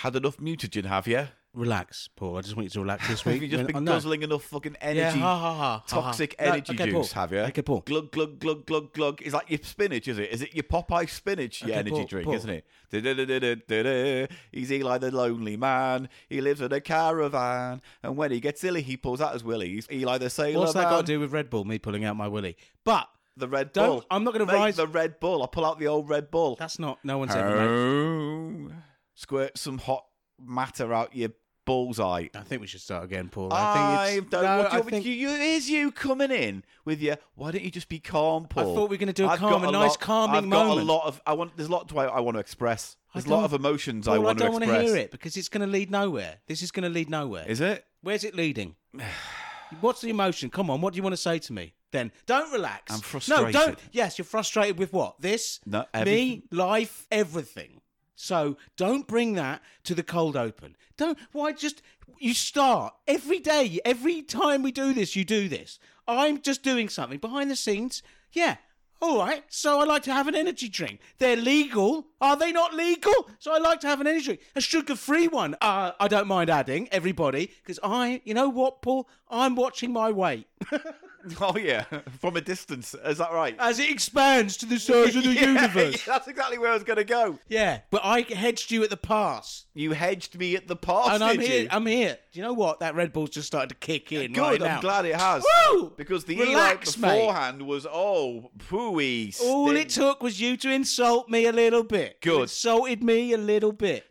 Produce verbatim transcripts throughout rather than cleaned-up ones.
had enough mutagen, have you? Relax, Paul. I just want you to relax this week. Have you just been oh, no. guzzling enough fucking energy, Yeah, ha, ha, ha, toxic ha, ha. energy no, okay, juice, Paul. have you? Okay, Paul. Glug, glug, glug, glug, glug. Is that your spinach, is it? Is it your Popeye spinach, your Okay, energy Paul, drink, Paul. isn't it? Da-da-da-da-da-da. He's Eli the lonely man. He lives in a caravan. And when he gets silly, he pulls out his willies. Eli the sailor What's that man. got to do with Red Bull, me pulling out my willy? But The Red Don't- Bull. I'm not gonna Mate, rise- the Red Bull. I pull out the old Red Bull. that's not... No one's ever made... Oh. Squirt some hot matter out your bullseye. I think we should start again, Paul. I I think it's... don't. no, what do you I want me think... to- you, here's you coming in with your. Why don't you just be calm, Paul? I thought we were going to do a I've calm, got a nice lot- calming I've got moment. a lot of. I want. There's a lot to I, I want to express. I There's a lot don't- of emotions Paul, I want I don't to want express. to hear it because it's going to lead nowhere. This is going to lead nowhere. Is it? Where's it leading? What's the emotion? Come on, what do you want to say to me? Then don't relax. I'm frustrated. No, don't. Yes, you're frustrated with what? This? No, me, everything. life, everything. So don't bring that to the cold open. Don't. Why just you start every day, every time we do this, you do this. I'm just doing something behind the scenes. Yeah. All right, so I like to have an energy drink. They're legal. Are they not legal? So I like to have an energy drink. A sugar-free one. Uh, I don't mind adding, everybody, because I, you know what, Paul? I'm watching my weight. Oh yeah, from a distance. Is that right? As it expands to the size of the Yeah, universe. yeah, that's exactly where I was going to go. Yeah, but I hedged you at the pass. You hedged me at the pass, And I'm did here. you? I'm here. Do you know what? That Red Bull's just started to kick in Good, right I'm now. glad it has. Woo! Because the Relax, Eli mate. beforehand was, oh, pooey. All stink. it took was you to insult me a little bit. You Good. insulted me a little bit.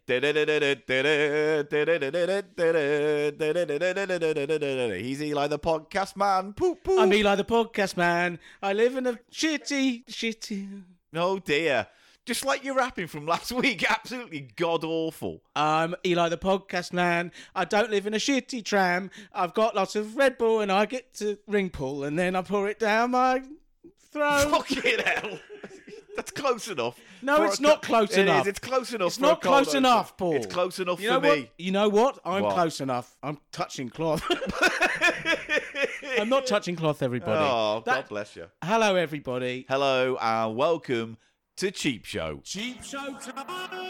He's Eli the podcast man. Poo, poo. I'm Eli the podcast man. I live in a shitty, shitty... Oh dear. Just like your rapping from last week. Absolutely god-awful. I'm Eli the podcast man. I don't live in a shitty tram. I've got lots of Red Bull and I get to ring pull and then I pour it down my throat. Fucking hell. That's close enough. No, For it's a not co- close It enough. is, It's close enough It's for not a cold close open. enough, Paul. It's close enough You for know me. what? You know what? I'm What? close enough. I'm touching cloth. I'm not touching cloth, everybody. Oh, That- God bless you. Hello, everybody. Hello and welcome to Cheap Show. Cheap show time.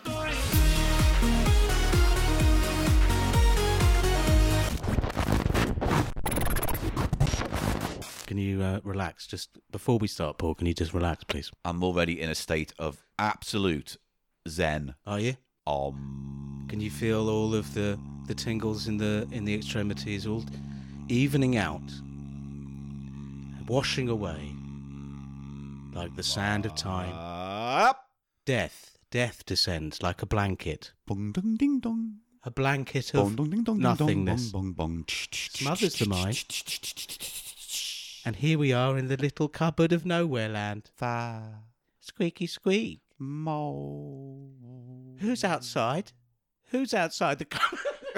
Can you uh, relax? Just before we start, Paul, can you just relax, please? I'm already in a state of absolute zen. Are you? Um, Can you feel all of the, the tingles in the in the extremities all evening out, washing away like the sand of time? Up. Death, death descends like a blanket, Bong dong ding dong. a blanket Bong of dong ding dong. nothingness. Bong bong bong. Smothers the mind. And here we are in the little cupboard of nowhere land. Fa. Squeaky squeak. Mo. Who's outside? Who's outside the cupboard?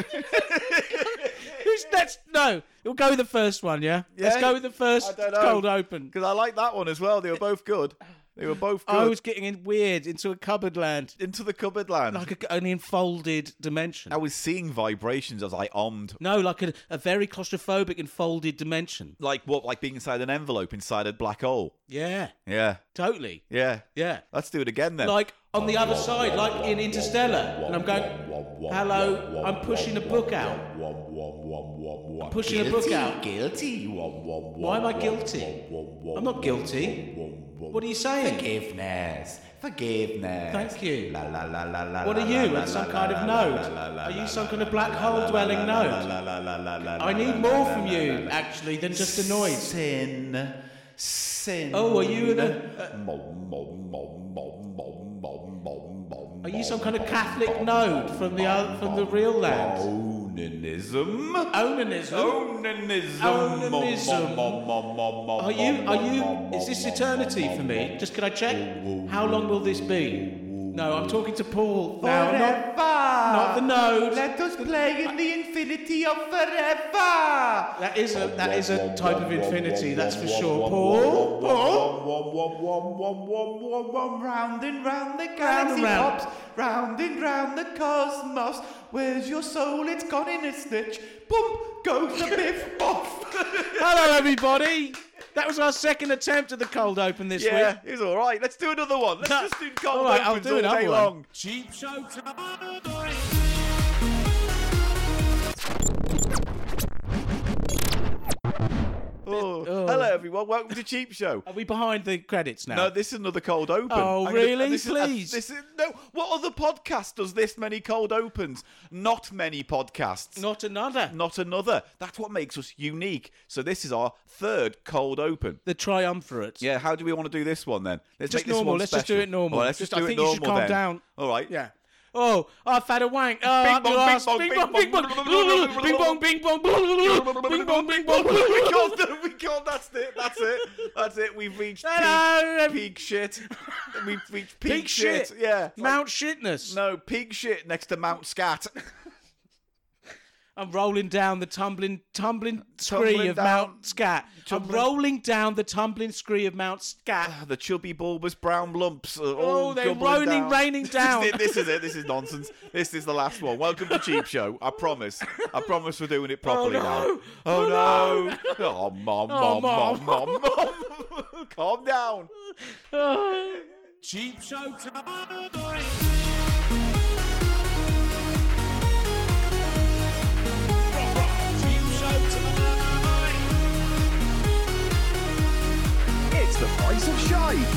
Who's let's no. We'll go with the first one, yeah? Let's Yeah? go with the first I don't know. cold open. Because I like that one as well. They were both good. They were both good. I was getting in weird into a cupboard land. Into the cupboard land. Like a, an enfolded dimension. I was seeing vibrations as I ommed. No, like a, a very claustrophobic enfolded dimension. Like what? Like being inside an envelope inside a black hole. Yeah, Yeah. totally. Yeah. Yeah. Let's do it again then. Like on the other side, like in Interstellar. And I'm going, hello, I'm pushing a book out. I'm pushing a book out. Guilty. Why am I guilty? I'm not guilty. What are you saying? Forgiveness. Forgiveness. Thank you. La, la, la, la, la, What are la, you? la, At some la, kind la, of la, node? la, la, Are you la, some la, kind of la, black la, hole la, dwelling la, node? la, la, la, la, la, I la, need la, more la, from la, you, la, la. actually, than just a noise. Sin. Sin. Oh, are you in a... Mom, mom, mom, mom, mom, mom, mom, mom, Are you some kind of Catholic node from the other, from the real land? Onanism. Onanism? Onanism. Onanism. Mom, mom, mom, mom, Are you, are mom, you, mom, is this mom, eternity mom, for me? mom, Just can I check? How long will this be? No, I'm talking to Paul now, not, not the node. Let us play in the infinity of forever. That is a, that is a type of infinity, that's for sure. Paul? Paul? Round and round the Round galaxy and round. pops, round and round the cosmos. Where's your soul? It's gone in a stitch. Boom goes the biff off. Hello, everybody. That was our second attempt at the cold open this Yeah, week. it's all right. Let's do another one. Let's No. just do cold All right, I'll opens do all another day one. long. Cheap show time. Oh. Oh. Hello, everyone. Welcome to Cheap Show. Are we behind the credits now? No, this is another cold open. Oh, I'm really? Gonna, this Please. Is, this is no. What other podcast does this many cold opens? Not many podcasts. Not another. Not another. That's what makes us unique. So this is our third cold open. The triumvirate. Yeah. How do we want to do this one then? Let's Just make this normal. one Let's just do special. it normal. All right, let's just, Just- do I it think you should normal calm then. down. All right. Yeah. Oh, I've had a wank. Oh, Bing up bong, your bing arse. bong, Bing bing bong, bing bong, bong. bing Bing bong, bing bong. Bing bong, bing bong. we can't. do- We can't. That's it. That's it. That's it. We've reached Hello. peak, peak shit. We've reached peak, Peak shit. Yeah. Mount Shitness. No, peak shit next to Mount Scat. I'm rolling down the tumbling, tumbling scree Tumbling of down- Mount Scat. tumbling- I'm rolling down the tumbling scree of Mount Scat. The chubby bulbous brown lumps. Are Oh, all they're doubling rolling, down. raining down. This is, it, this is it. This is nonsense. This is the last one. Welcome to Cheap Show. I promise. I promise we're doing it properly Oh, now. no. Oh, Oh, no. Oh, mom, Oh, mom, Mom. mom, mom, mom. Calm down. Cheap show time. It's the price of shite.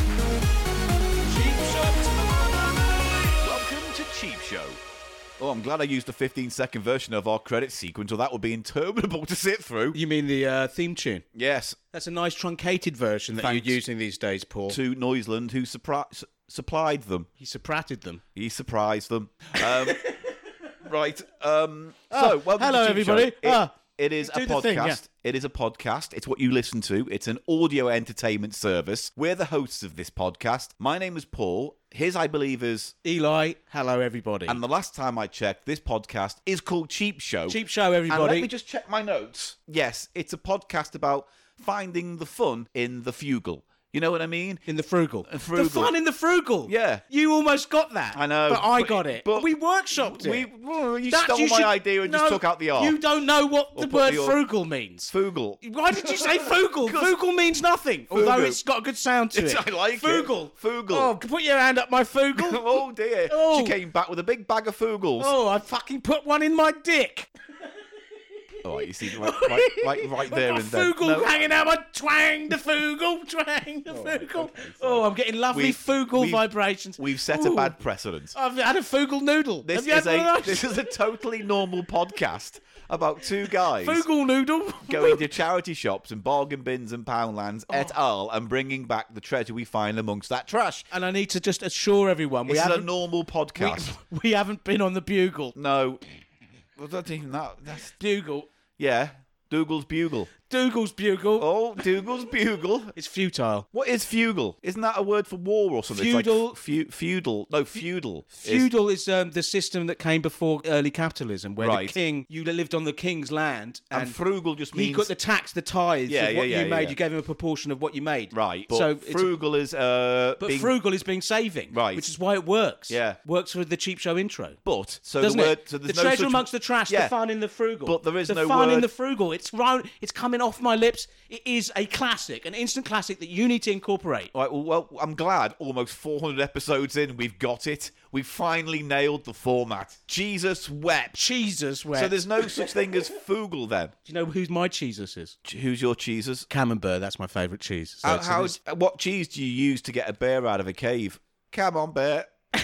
Welcome to Cheap Show. Oh, I'm glad I used the fifteen second version of our credit sequence, or that would be interminable to sit through. You mean the uh, theme tune? Yes, That's a nice truncated version that Thanks. you're using these days, Paul. to Noiseland, who surpri- su- supplied them. He supprated them. He surprised them. Um, right. Um, Oh, so, welcome hello, to Cheap Show. everybody. It, Ah, it is a do the thing, podcast. yeah. It is a podcast. It's what you listen to. It's an audio entertainment service. We're the hosts of this podcast. My name is Paul. His, I believe, is. Eli, hello, everybody. And the last time I checked, this podcast is called Cheap Show. Cheap show, And everybody. let me just check my notes. Yes, it's a podcast about finding the fun in the fugal. You know what I mean? In the frugal. frugal. The fun in the frugal. Yeah. You almost got that. I know, But I but- got it. but we workshopped it. We, well, you That stole you my should- idea and No, just took out the R. You don't know what the put word the R- frugal means. Fugal. Why did you say fugal? 'Cause- Fugal means nothing, although Fugal. it's got a good sound to It's- it. I like it. Fugal. Fugal. Oh, put your hand up my fugal. Oh dear. Oh. She came back with a big bag of fugals. Oh, I fucking put one in my dick. All right, you see, right, right, right, right there I've and got then. fugal No, hanging out my twang the fugal, twang the fugal. Oh, I'm getting lovely We've- fugal we've- vibrations. we've set a Ooh. bad precedent. I've had a fugal noodle. This Have you is had one a of those? this is a totally normal podcast about two guys Fugal noodle. going to charity shops and bargain bins and poundlands Oh. et al. And bringing back the treasure we find amongst that trash. And I need to just assure everyone we This is a haven't normal we, podcast. we haven't been on the bugle. No, well, that's even that. That's Bugle. yeah. Dougal's bugle. Dougal's bugle. Oh, Dougal's bugle. It's futile. What is fugal? Isn't that a word for war or something? Feudal- It's like fe- feudal. No, feudal. Is- Feudal is um, the system that came before early capitalism, where Right. the king, you lived on the king's land, and, and, frugal just he means got the tax, the tithes Yeah, of what yeah, yeah, you made. yeah. You gave him a proportion of what you made. right. But so it's a- frugal is uh. But being, frugal is being saving, Right. which is why it works. Yeah. Works for the cheap show intro. But so Doesn't the word. it? So the there's no treasure such- amongst the trash, Yeah. the fun in the frugal. But there is the no fun in word- the frugal. It's ro- It's coming off my lips. It is a classic, an instant classic that you need to incorporate. All right, well, well, I'm glad almost four hundred episodes in, we've got it. We've finally nailed the format. Jesus wept. Jesus, where? So there's no such thing as fugal then. Do you know who's my Jesus is? Who's your cheeses? Camembert. That's my favourite cheese. So How, it's- how, it's- what cheese do you use to get a bear out of a cave? Come on, bear.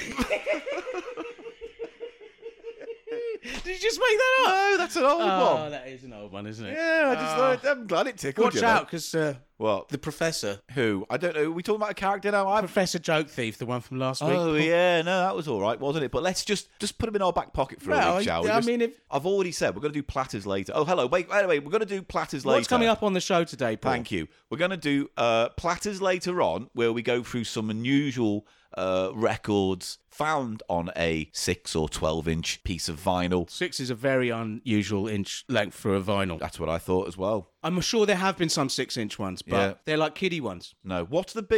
Did you just make that up? No, that's an old Oh, one. that is an old one, isn't it? Yeah, I just Oh. thought, I'm glad it tickled Watch you. out, because uh, What? the professor, Who? I don't know. Are we talking about a character now? I'm... Professor Joke Thief, the one from last week. Oh yeah, no, that was all right, wasn't it? But let's just just put him in our back pocket for a Well, week, shall we? I Just- mean, if- I've already said we're going to do platters later. Oh, hello. Wait, wait, wait. We're going to do platters later. What's coming up on the show today, Paul? Thank you. We're going to do uh, platters later on, where we go through some unusual uh, records found on a six or twelve inch piece of vinyl. Six is a very unusual inch length for a vinyl. That's what I thought as well. I'm sure there have been some six-inch ones, but Yeah. they're like kiddie ones. No, what's the biggest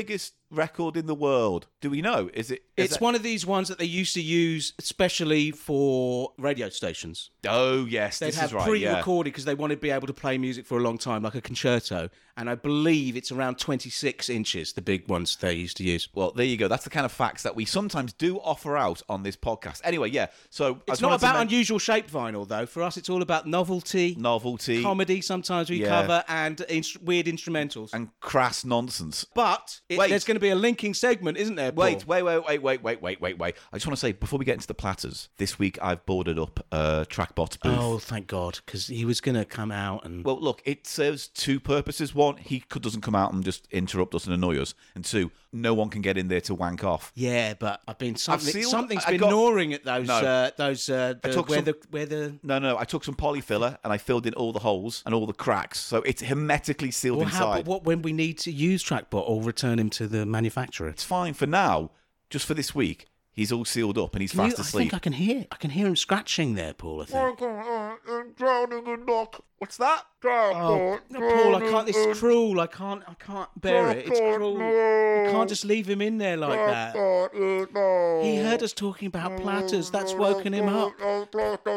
record in the world? Do we know? Is it? Is It's that- one of these ones that they used to use especially for radio stations. Oh yes, They'd this have is right. Yeah. pre-recorded because they wanted to be able to play music for a long time, like a concerto. And I believe it's around twenty-six inches, the big ones they used to use. Well, there you go. That's the kind of facts that we sometimes do offer out on this podcast. Anyway, yeah. So I It's just not wanted to about men- unusual shaped vinyl, though. For us, it's all about novelty, novelty comedy. Sometimes we Yeah. cover and inst- weird instrumentals. and crass nonsense. But it, Wait. there's going to be a linking segment, isn't there? Paul? Wait, wait, wait, wait, wait, wait, wait, wait, wait. I just want to say, before we get into the platters, this week I've boarded up uh, Trackbot's booth. Oh, thank God, because he was going to come out and. Well, look, it serves two purposes. One, he could, doesn't come out and just interrupt us and annoy us. And two, no one can get in there to wank off. Yeah, but I've been something. sealed- Something's I been got- gnawing at those. No. Uh, those. Uh, the, took where some- the where the. No, no, I took some polyfiller and I filled in all the holes and all the cracks. So it's hermetically sealed Well, how, inside. but what when we need to use Trackbot or return him to the manufacturer? It's fine for now. Just for this week, he's all sealed up and he's Can you- fast I asleep. think I can hear. I can hear him scratching there, Paul. I think. I'm drowning in knock. What's that? Oh, Paul, I can't. This is cruel. I can't. I can't bear it. It's cruel. You can't just leave him in there like that. He heard us talking about platters. That's woken him up. Uh,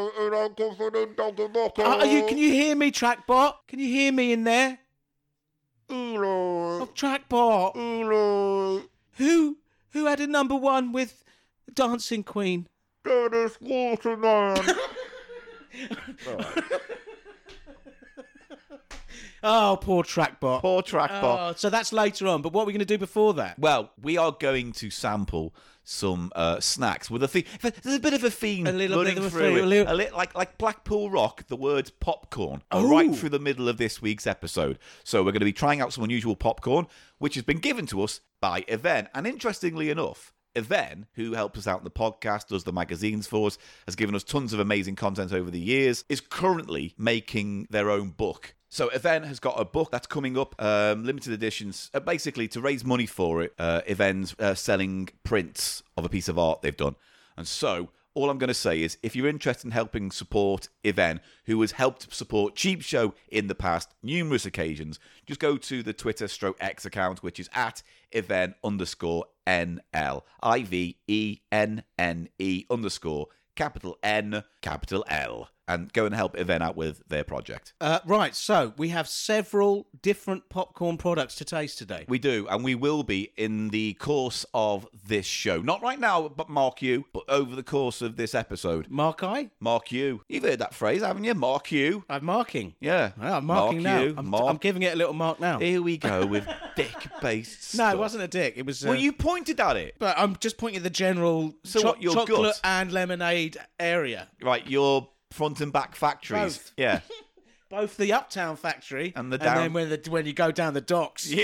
are you? Can you hear me, Trackbot? Can you hear me in there? Oh, Trackbot. Who? Who had a number one with Dancing Queen? Dennis Waterman. Oh, poor Trackbot. Poor Trackbot. Oh, so that's later on. But what are we going to do before that? Well, we are going to sample some uh, snacks with a theme. There's a bit of a theme A little running bit of a through theme, it. a little- A li- like like Blackpool Rock, the words popcorn are Ooh. right through the middle of this week's episode. So we're going to be trying out some unusual popcorn, which has been given to us by Yvonne. And interestingly enough, Yvonne, who helps us out in the podcast, does the magazines for us, has given us tons of amazing content over the years, is currently making their own book. So Yvonne has got a book that's coming up, um, limited editions, uh, basically to raise money for it. Uh, Yvonne's uh, selling prints of a piece of art they've done. And so all I'm going to say is, if you're interested in helping support Yvonne, who has helped support Cheap Show in the past, numerous occasions, just go to the Twitter stroke X account, which is at Yvonne underscore N L. I V E N N E underscore capital N, capital L. And go and help Yvonne out with their project. Uh, right, so we have several different popcorn products to taste today. We do, and we will be in the course of this show. Not right now, but mark you, but over the course of this episode. Mark I? Mark you. You've heard that phrase, haven't you? Mark you. I'm marking. Yeah. Well, I'm marking mark now. You, I'm, mark. I'm giving it a little mark now. Here we go with dick-based No, stuff. it wasn't a dick. It was. Uh, Well, you pointed at it. But I'm just pointing at the general So cho- what, your chocolate gut? and lemonade area. Right, your front and back factories. Both. Yeah. Both the Uptown factory And the and down- then when the when you go down the docks, Yeah.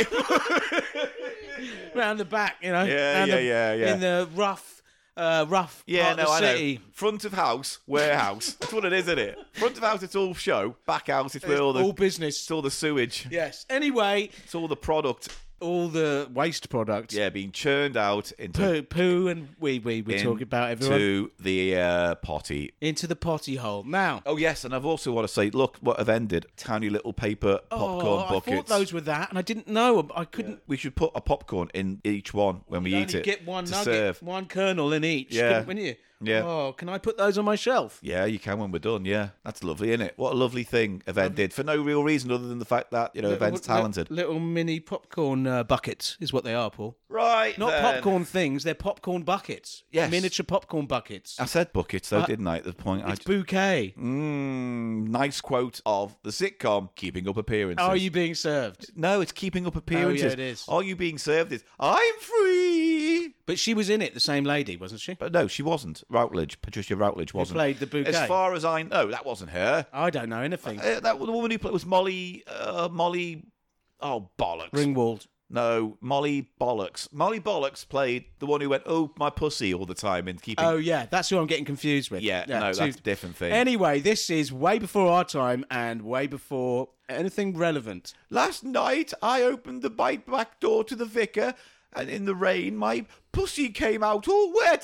round the back, you know, Yeah, and yeah, the- yeah, yeah. in the rough, uh, rough Yeah, part no, of the I city. know. Front of house, warehouse. That's what it is, isn't it? Front of house, it's all show. Back house, it's where all the all business. it's all the sewage. Yes. Anyway, It's all the product. all the waste products. Yeah, being churned out into Poo, poo and wee wee. We're talking about everyone to the uh, potty. into the potty hole now. Oh yes, and I've also want to say, look what I've ended. Tiny little paper popcorn oh, I buckets. thought those were that, and I didn't know. I couldn't. We should put a popcorn in each one when we You'd eat only it get one to nugget, serve. one kernel in each. Yeah. couldn't- wouldn't you? Yeah. Oh, can I put those on my shelf? Yeah, you can when we're done. Yeah, that's lovely, isn't it? What a lovely thing Yvonne did for no real reason other than the fact that you know Little- Yvonne's talented. Little, little mini popcorn uh, buckets is what they are, Paul. Right, Not then. popcorn things. They're popcorn buckets. Yes. Miniature popcorn buckets. I said buckets though, Uh, didn't I? At the point, I It's just, bouquet. mm, nice quote of the sitcom "Keeping Up Appearances." Are you being served? No, it's Keeping Up Appearances. it is. Are you being served? Is I'm free. But she was in it, the same lady, wasn't she? But no, she wasn't. Routledge, Patricia Routledge wasn't. played the bouquet. As far as I know, that wasn't her. I don't know anything. Uh, that the woman who played was Molly. Uh, Molly. Oh bollocks! Ringwald. No, Molly Bollocks. Molly Bollocks played the one who went, "Oh, my pussy" all the time in Keeping. Oh yeah, that's who I'm getting confused with. yeah, no, two- that's a different thing. Anyway, this is way before our time and way before anything relevant. Last night, I opened the bike back door to the vicar, and in the rain, my pussy came out all wet.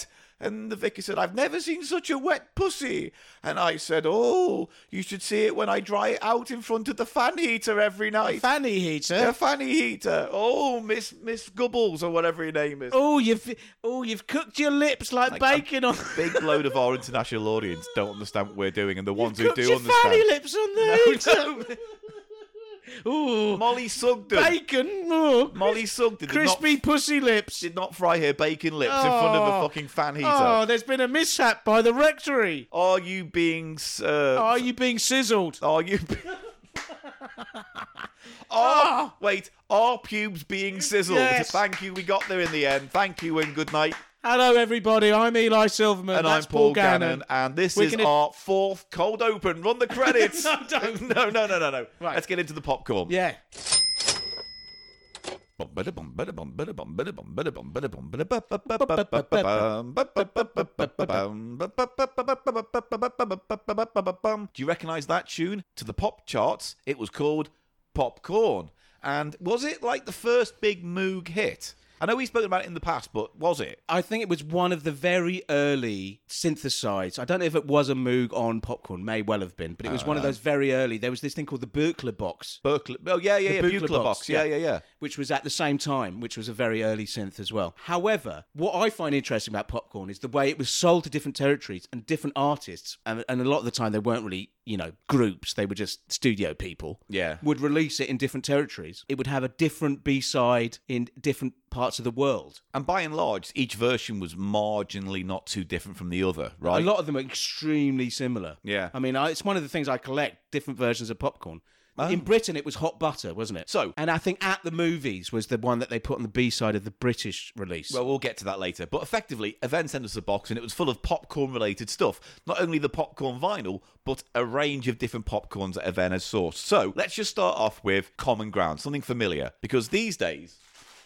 And the vicar said, I've never seen such a wet pussy. And I said, oh, you should see it when I dry it out in front of the fan heater every night. Fanny heater. A fanny heater. Oh, Miss Miss Gubbles or whatever your name is. Oh, you've oh you've cooked your lips like, Like, bacon on. Big load of our international audience don't understand what we're doing, and the ones who Cooked do your understand. fanny lips on the No, heater. no. Ooh, Molly Sugden. bacon. Oh, Molly Sugden did crispy not, pussy lips. did not fry her bacon lips in front of a Oh. fucking fan heater. Oh, there's been a mishap by the rectory. Are you being served? Are you being sizzled? Are you? Oh, wait. Are pubes being sizzled? Yes. Thank you. We got there in the end. Thank you and good night. Hello, everybody. I'm Eli Silverman. And That's I'm Paul Gannon. Gannon. And this We're is gonna- our fourth cold open. Run the credits. No, don't. no, no, no, no, no. Right. Let's get into the popcorn. Yeah. Do you recognise that tune? To the pop charts, it was called Popcorn. And was it like the first big Moog hit? I know we've spoken about it in the past, but was it? I think it was one of the very early synthesized. I don't know if it was a Moog on Popcorn, may well have been, but it was one of those very early. There was this thing called the Buchla box, Berkeley. Oh, yeah, yeah, yeah. The Buchla Buchla box. box, Yeah, yeah. yeah, yeah. which was at the same time, which was a very early synth as well. However, what I find interesting about Popcorn is the way it was sold to different territories and different artists, and, and a lot of the time they weren't really, you know, groups, they were just studio people. Yeah. Would release it in different territories. It would have a different B-side in different parts of the world. And by and large, each version was marginally not too different from the other, right? A lot of them are extremely similar. Yeah. I mean, I, it's one of the things I collect, different versions of Popcorn. In Britain, it was Hot Butter, wasn't it? So- and I think At the Movies was the one that they put on the B-side of the British release. Well, we'll get to that later. But effectively, Event sent us a box and it was full of popcorn-related stuff. Not only the popcorn vinyl, but a range of different popcorns that Event has sourced. So let's just start off with common ground, something familiar. Because these days,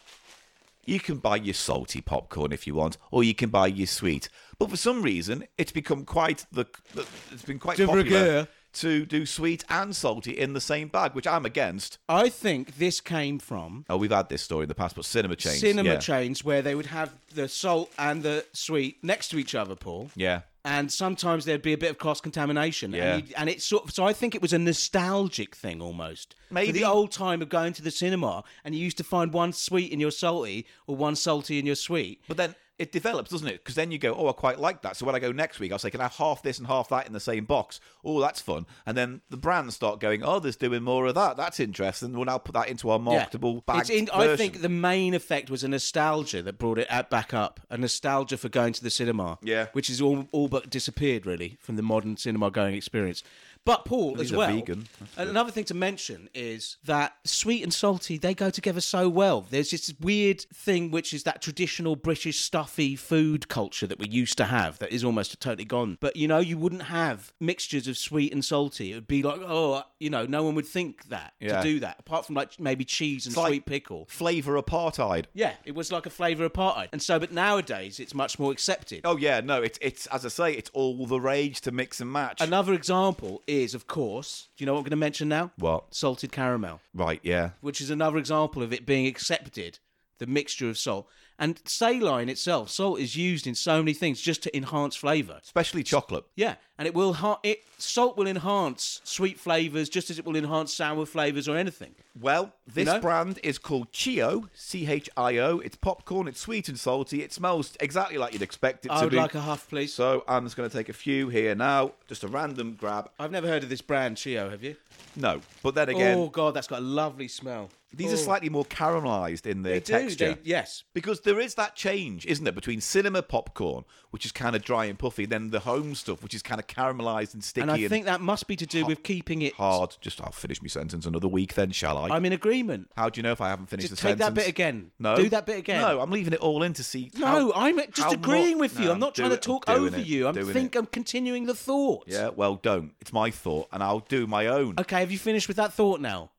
you can buy your salty popcorn if you want, or you can buy your sweet. But for some reason, it's become quite the, the it's been quite De popular rigueur. to do sweet and salty in the same bag, which I'm against. I think this came from Oh, we've had this story in the past, but cinema chains. cinema yeah. chains where they would have the salt and the sweet next to each other, Paul. Yeah. And sometimes there'd be a bit of cross-contamination. Yeah. And, you, and it's sort of, so I think it was a nostalgic thing almost. Maybe. For the old time of going to the cinema and you used to find one sweet in your salty or one salty in your sweet. But then it develops, doesn't it? Because then you go, oh, I quite like that. So when I go next week, I'll say, can I have half this and half that in the same box? Oh, that's fun. And then the brands start going, oh, there's doing more of that. That's interesting. We'll now put that into our marketable Yeah. bag. It's in, I think the main effect was a nostalgia that brought it at- back up. A nostalgia for going to the cinema. Yeah. Which is all, all but disappeared, really, from the modern cinema going experience. But Paul, These as are well, vegan. another thing to mention is that sweet and salty, they go together so well. There's this weird thing, which is that traditional British stuffy food culture that we used to have that is almost totally gone. But, you know, you wouldn't have mixtures of sweet and salty. It would be like, oh, you know, no one would think that, Yeah. to do that, apart from like maybe cheese and It's like- sweet pickle. Flavour apartheid. Yeah, it was like a flavour apartheid. And so, but nowadays, it's much more accepted. Oh, yeah, no, it's, it's as I say, it's all the rage to mix and match. Another example is, of course, do you know what I'm going to mention now? What? Salted caramel, Right, yeah. which is another example of it being accepted, the mixture of salt. And saline itself, salt is used in so many things just to enhance flavour. Especially chocolate. Yeah, and it will ha- it salt will enhance sweet flavours just as it will enhance sour flavours or anything. Well, this You know? brand is called Chio, C H I O. It's popcorn, it's sweet and salty. It smells exactly like you'd expect it I to would be. like a huff, please. So I'm just going to take a few here now. Just a random grab. I've never heard of this brand, Chio, have you? No, but then again, Oh, God, that's got a lovely smell. these Oh. are slightly more caramelised in their They do, texture. they- yes. Because there is that change, isn't there, between cinema popcorn, which is kind of dry and puffy, then the home stuff, which is kind of caramelised and sticky And and, I think that must be to do with keeping it... hard. Just, I'll finish my sentence another week then, shall I? I'm in agreement. How do you know if I haven't finished Just the take sentence? that bit again. No. Do that bit again. No, I'm leaving it all in to see No, how- I'm just how agreeing mu- with you. No, I'm not do trying to it, talk I'm doing over it, you. I'm doing think it. I'm continuing the thought. Yeah, well, don't. It's my thought, and I'll do my own. Okay, have you finished with that thought now?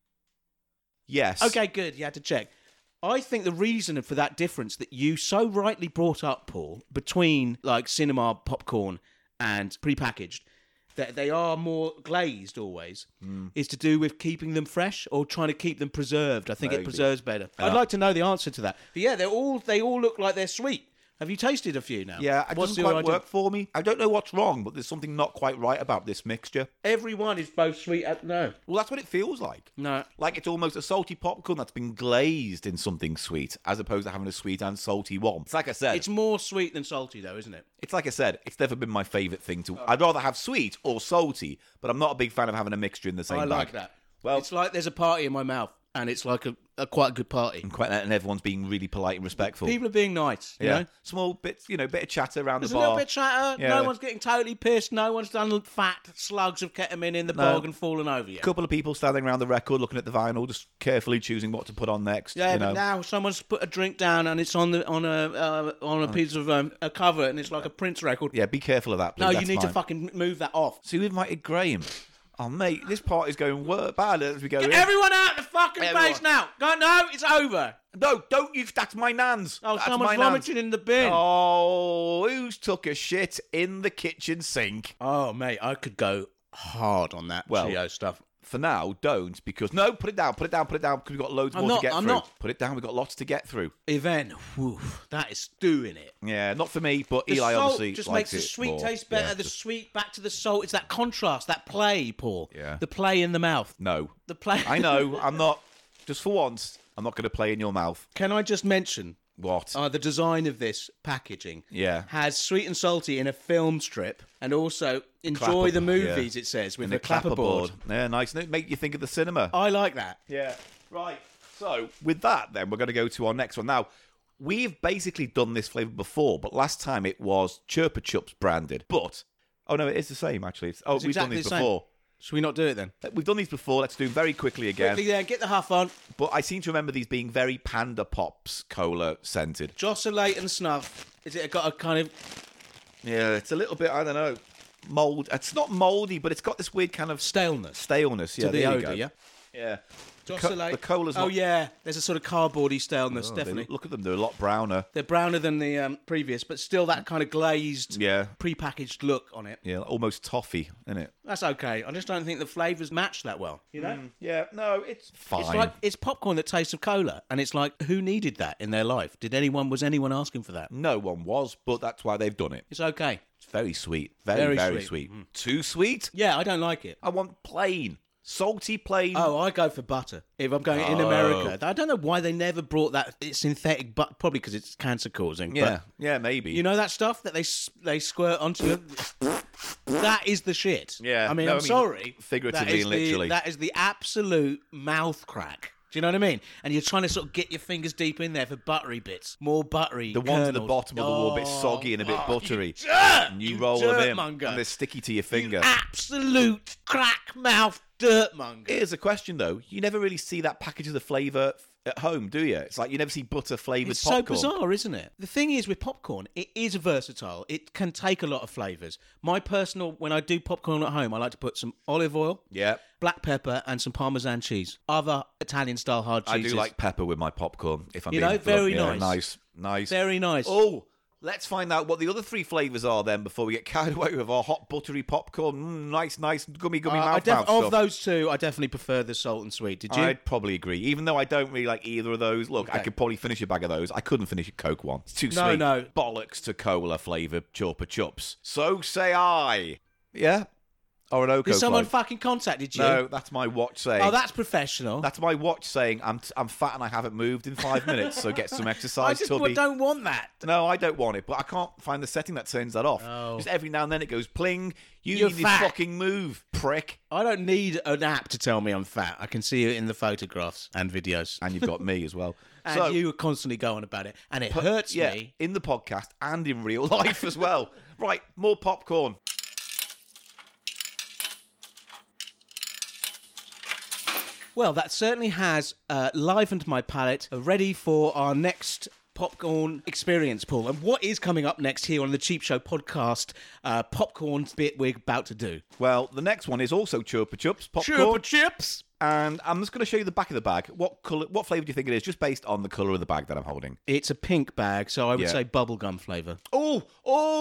Yes. Okay, good. You had to check. I think the reason for that difference that you so rightly brought up, Paul, between like cinema popcorn and prepackaged, that they are more glazed always, Hmm. is to do with keeping them fresh or trying to keep them preserved. I think Maybe. it preserves better. Yeah. I'd like to know the answer to that. But yeah, they're all they all look like they're sweet. Have you tasted a few now? Yeah, it What's doesn't your quite idea? work for me. I don't know what's wrong, but there's something not quite right about this mixture. Everyone is both sweet and... No. Well, that's what it feels like. No. Like it's almost a salty popcorn that's been glazed in something sweet, as opposed to having a sweet and salty one. It's like I said. It's more sweet than salty, though, isn't it? It's like I said, it's never been my favourite thing to... I'd rather have sweet or salty, but I'm not a big fan of having a mixture in the same I bag. like that. Well, It's like there's a party in my mouth, and it's like a, a quite a good party. and, quite, and everyone's being really polite and respectful. People are being nice, you yeah. know? Small bits, you know, bit of chatter around There's the a bar. little bit of chatter. Yeah. No one's getting totally pissed. No one's done fat slugs of ketamine in the No. bog and fallen over yet. A couple of people standing around the record looking at the vinyl, just carefully choosing what to put on next. Yeah, you but know. now someone's put a drink down and it's on the on a uh, on a piece of um, a cover and it's like a Prince record. Yeah, be careful of that, please. no, That's you need to mine. fucking move that off. So you invited Graham. Oh, mate, this party's going wor- bad as we go in. Everyone out the fucking Everyone. place now. Go, no, it's over. No, don't you. That's my nan's. Oh, That's someone's my nan's. vomiting in the bin. Oh, who's took a shit in the kitchen sink? Oh, mate, I could go hard on that Well, Chio stuff. For now, don't, because... No, put it down, put it down, put it down, because we've got loads I'm more not- to get I'm through. not. Put it down, we've got lots to get through. Event, whew, that is doing it. Yeah, not for me, but The Eli salt obviously just likes makes the it sweet more. taste better. Yeah, the just- sweet back to the salt. It's that contrast, that play, Paul. Yeah. The play in the mouth. No. The play. I know, I'm not... Just for once, I'm not going to play in your mouth. Can I just mention What? uh, the design of this packaging? Yeah. Has sweet and salty in a film strip, and also enjoy Clapper- the yeah. movies. It says with In the a clapperboard. Yeah, nice. And it make you think of the cinema. I like that. Yeah. Right. So, with that, then, we're going to go to our next one. Now, we've basically done this flavour before, but last time it was Chirpa Chups branded. But, oh no, it is the same, actually. It's, oh, It's we've exactly done these the same. before. Should we not do it then? We've done these before. Let's do them very quickly again. Quickly then, get the huff on. But I seem to remember these being very Panda Pops cola scented. Josselate and snuff. Is it got a kind of... Yeah, it's a little bit, I don't know, mould. It's not mouldy, but it's got this weird kind of staleness staleness. Yeah, to the there you odour, go. yeah? Yeah. Co- Josselate. the cola's Oh, not... yeah. There's a sort of cardboardy staleness, Oh, they- definitely. look at them. They're a lot browner. They're browner than the um, previous, but still that kind of glazed, Yeah. pre-packaged look on it. Yeah, almost toffee, isn't it? That's okay. I just don't think the flavours match that well. You know? Yeah, no, it's fine. It's like it's popcorn that tastes of cola, and it's like, who needed that in their life? Did anyone? Was anyone asking for that? No one was, but that's why they've done it. It's okay. It's very sweet. Very, Very very, sweet. sweet. Too sweet? Yeah, I don't like it. I want plain. Salty plain. Oh, I go for butter if I'm going in Oh. America. I don't know why they never brought that synthetic, but probably because it's cancer causing. yeah, yeah, maybe. You know that stuff that they s- they squirt onto it? That is the shit. Yeah. I mean, No, I'm I mean, sorry. figuratively That is and the- literally. that is the absolute mouth crack. Do you know what I mean? And you're trying to sort of get your fingers deep in there for buttery bits. More buttery. the ones at the kernels. bottom of the wall, a bit Oh, soggy and a bit oh, buttery. You dirt! And you, You roll them in, dirtmonger. and they're sticky to your finger. Absolute crack mouth dirtmonger. Here's a question, though. You never really see that package of the flavour at home, do you? It's like you never see butter flavoured It's popcorn. so bizarre, isn't it? The thing is with popcorn, it is versatile. It can take a lot of flavours. My personal, when I do popcorn at home, I like to put some olive oil, Yeah. black pepper, and some Parmesan cheese. Other Italian-style hard I cheeses. do like pepper with my popcorn, if I'm You being know, blunt. very Yeah, nice. Nice, nice. Very nice. Oh, let's find out what the other three flavours are then before we get carried away with our hot buttery popcorn. Mm, nice, nice gummy, gummy Uh, I mouth, def- mouth of stuff. those two, I definitely prefer the salt and sweet. Did you? I'd probably agree, even though I don't really like either of those. Look, I Okay. could probably finish a bag of those. I couldn't finish a Coke one. It's too No, sweet. no. Bollocks to cola flavoured Chorpa Chups. So say I. Yeah? Or an Oco Did someone Float. fucking contacted you? No, that's my watch saying. Oh, that's professional. That's my watch saying I'm t- I'm fat and I haven't moved in five minutes, so get some I exercise, just Tubby. don't want that. No, I don't want it, but I can't find the setting that turns that off. Oh. Just every now and then it goes pling. You You're need fat. to fucking move, prick. I don't need an app to tell me I'm fat. I can see it in the photographs and videos. And you've got me as well. And so, you constantly go on about it, and it hurts yeah, me. in the podcast and in real life as well. Right, more popcorn. Well, that certainly has uh, livened my palate, uh, ready for our next popcorn experience, Paul. And what is coming up next here on the Cheap Show podcast, uh, popcorn bit we're about to do? Well, the next one is also Chirpa Chups popcorn. Chupa chips! And I'm just going to show you the back of the bag. What colour? What flavour do you think it is? Just based on the colour of the bag that I'm holding. It's a pink bag, so I would Yeah. say bubblegum flavour. Oh, oh,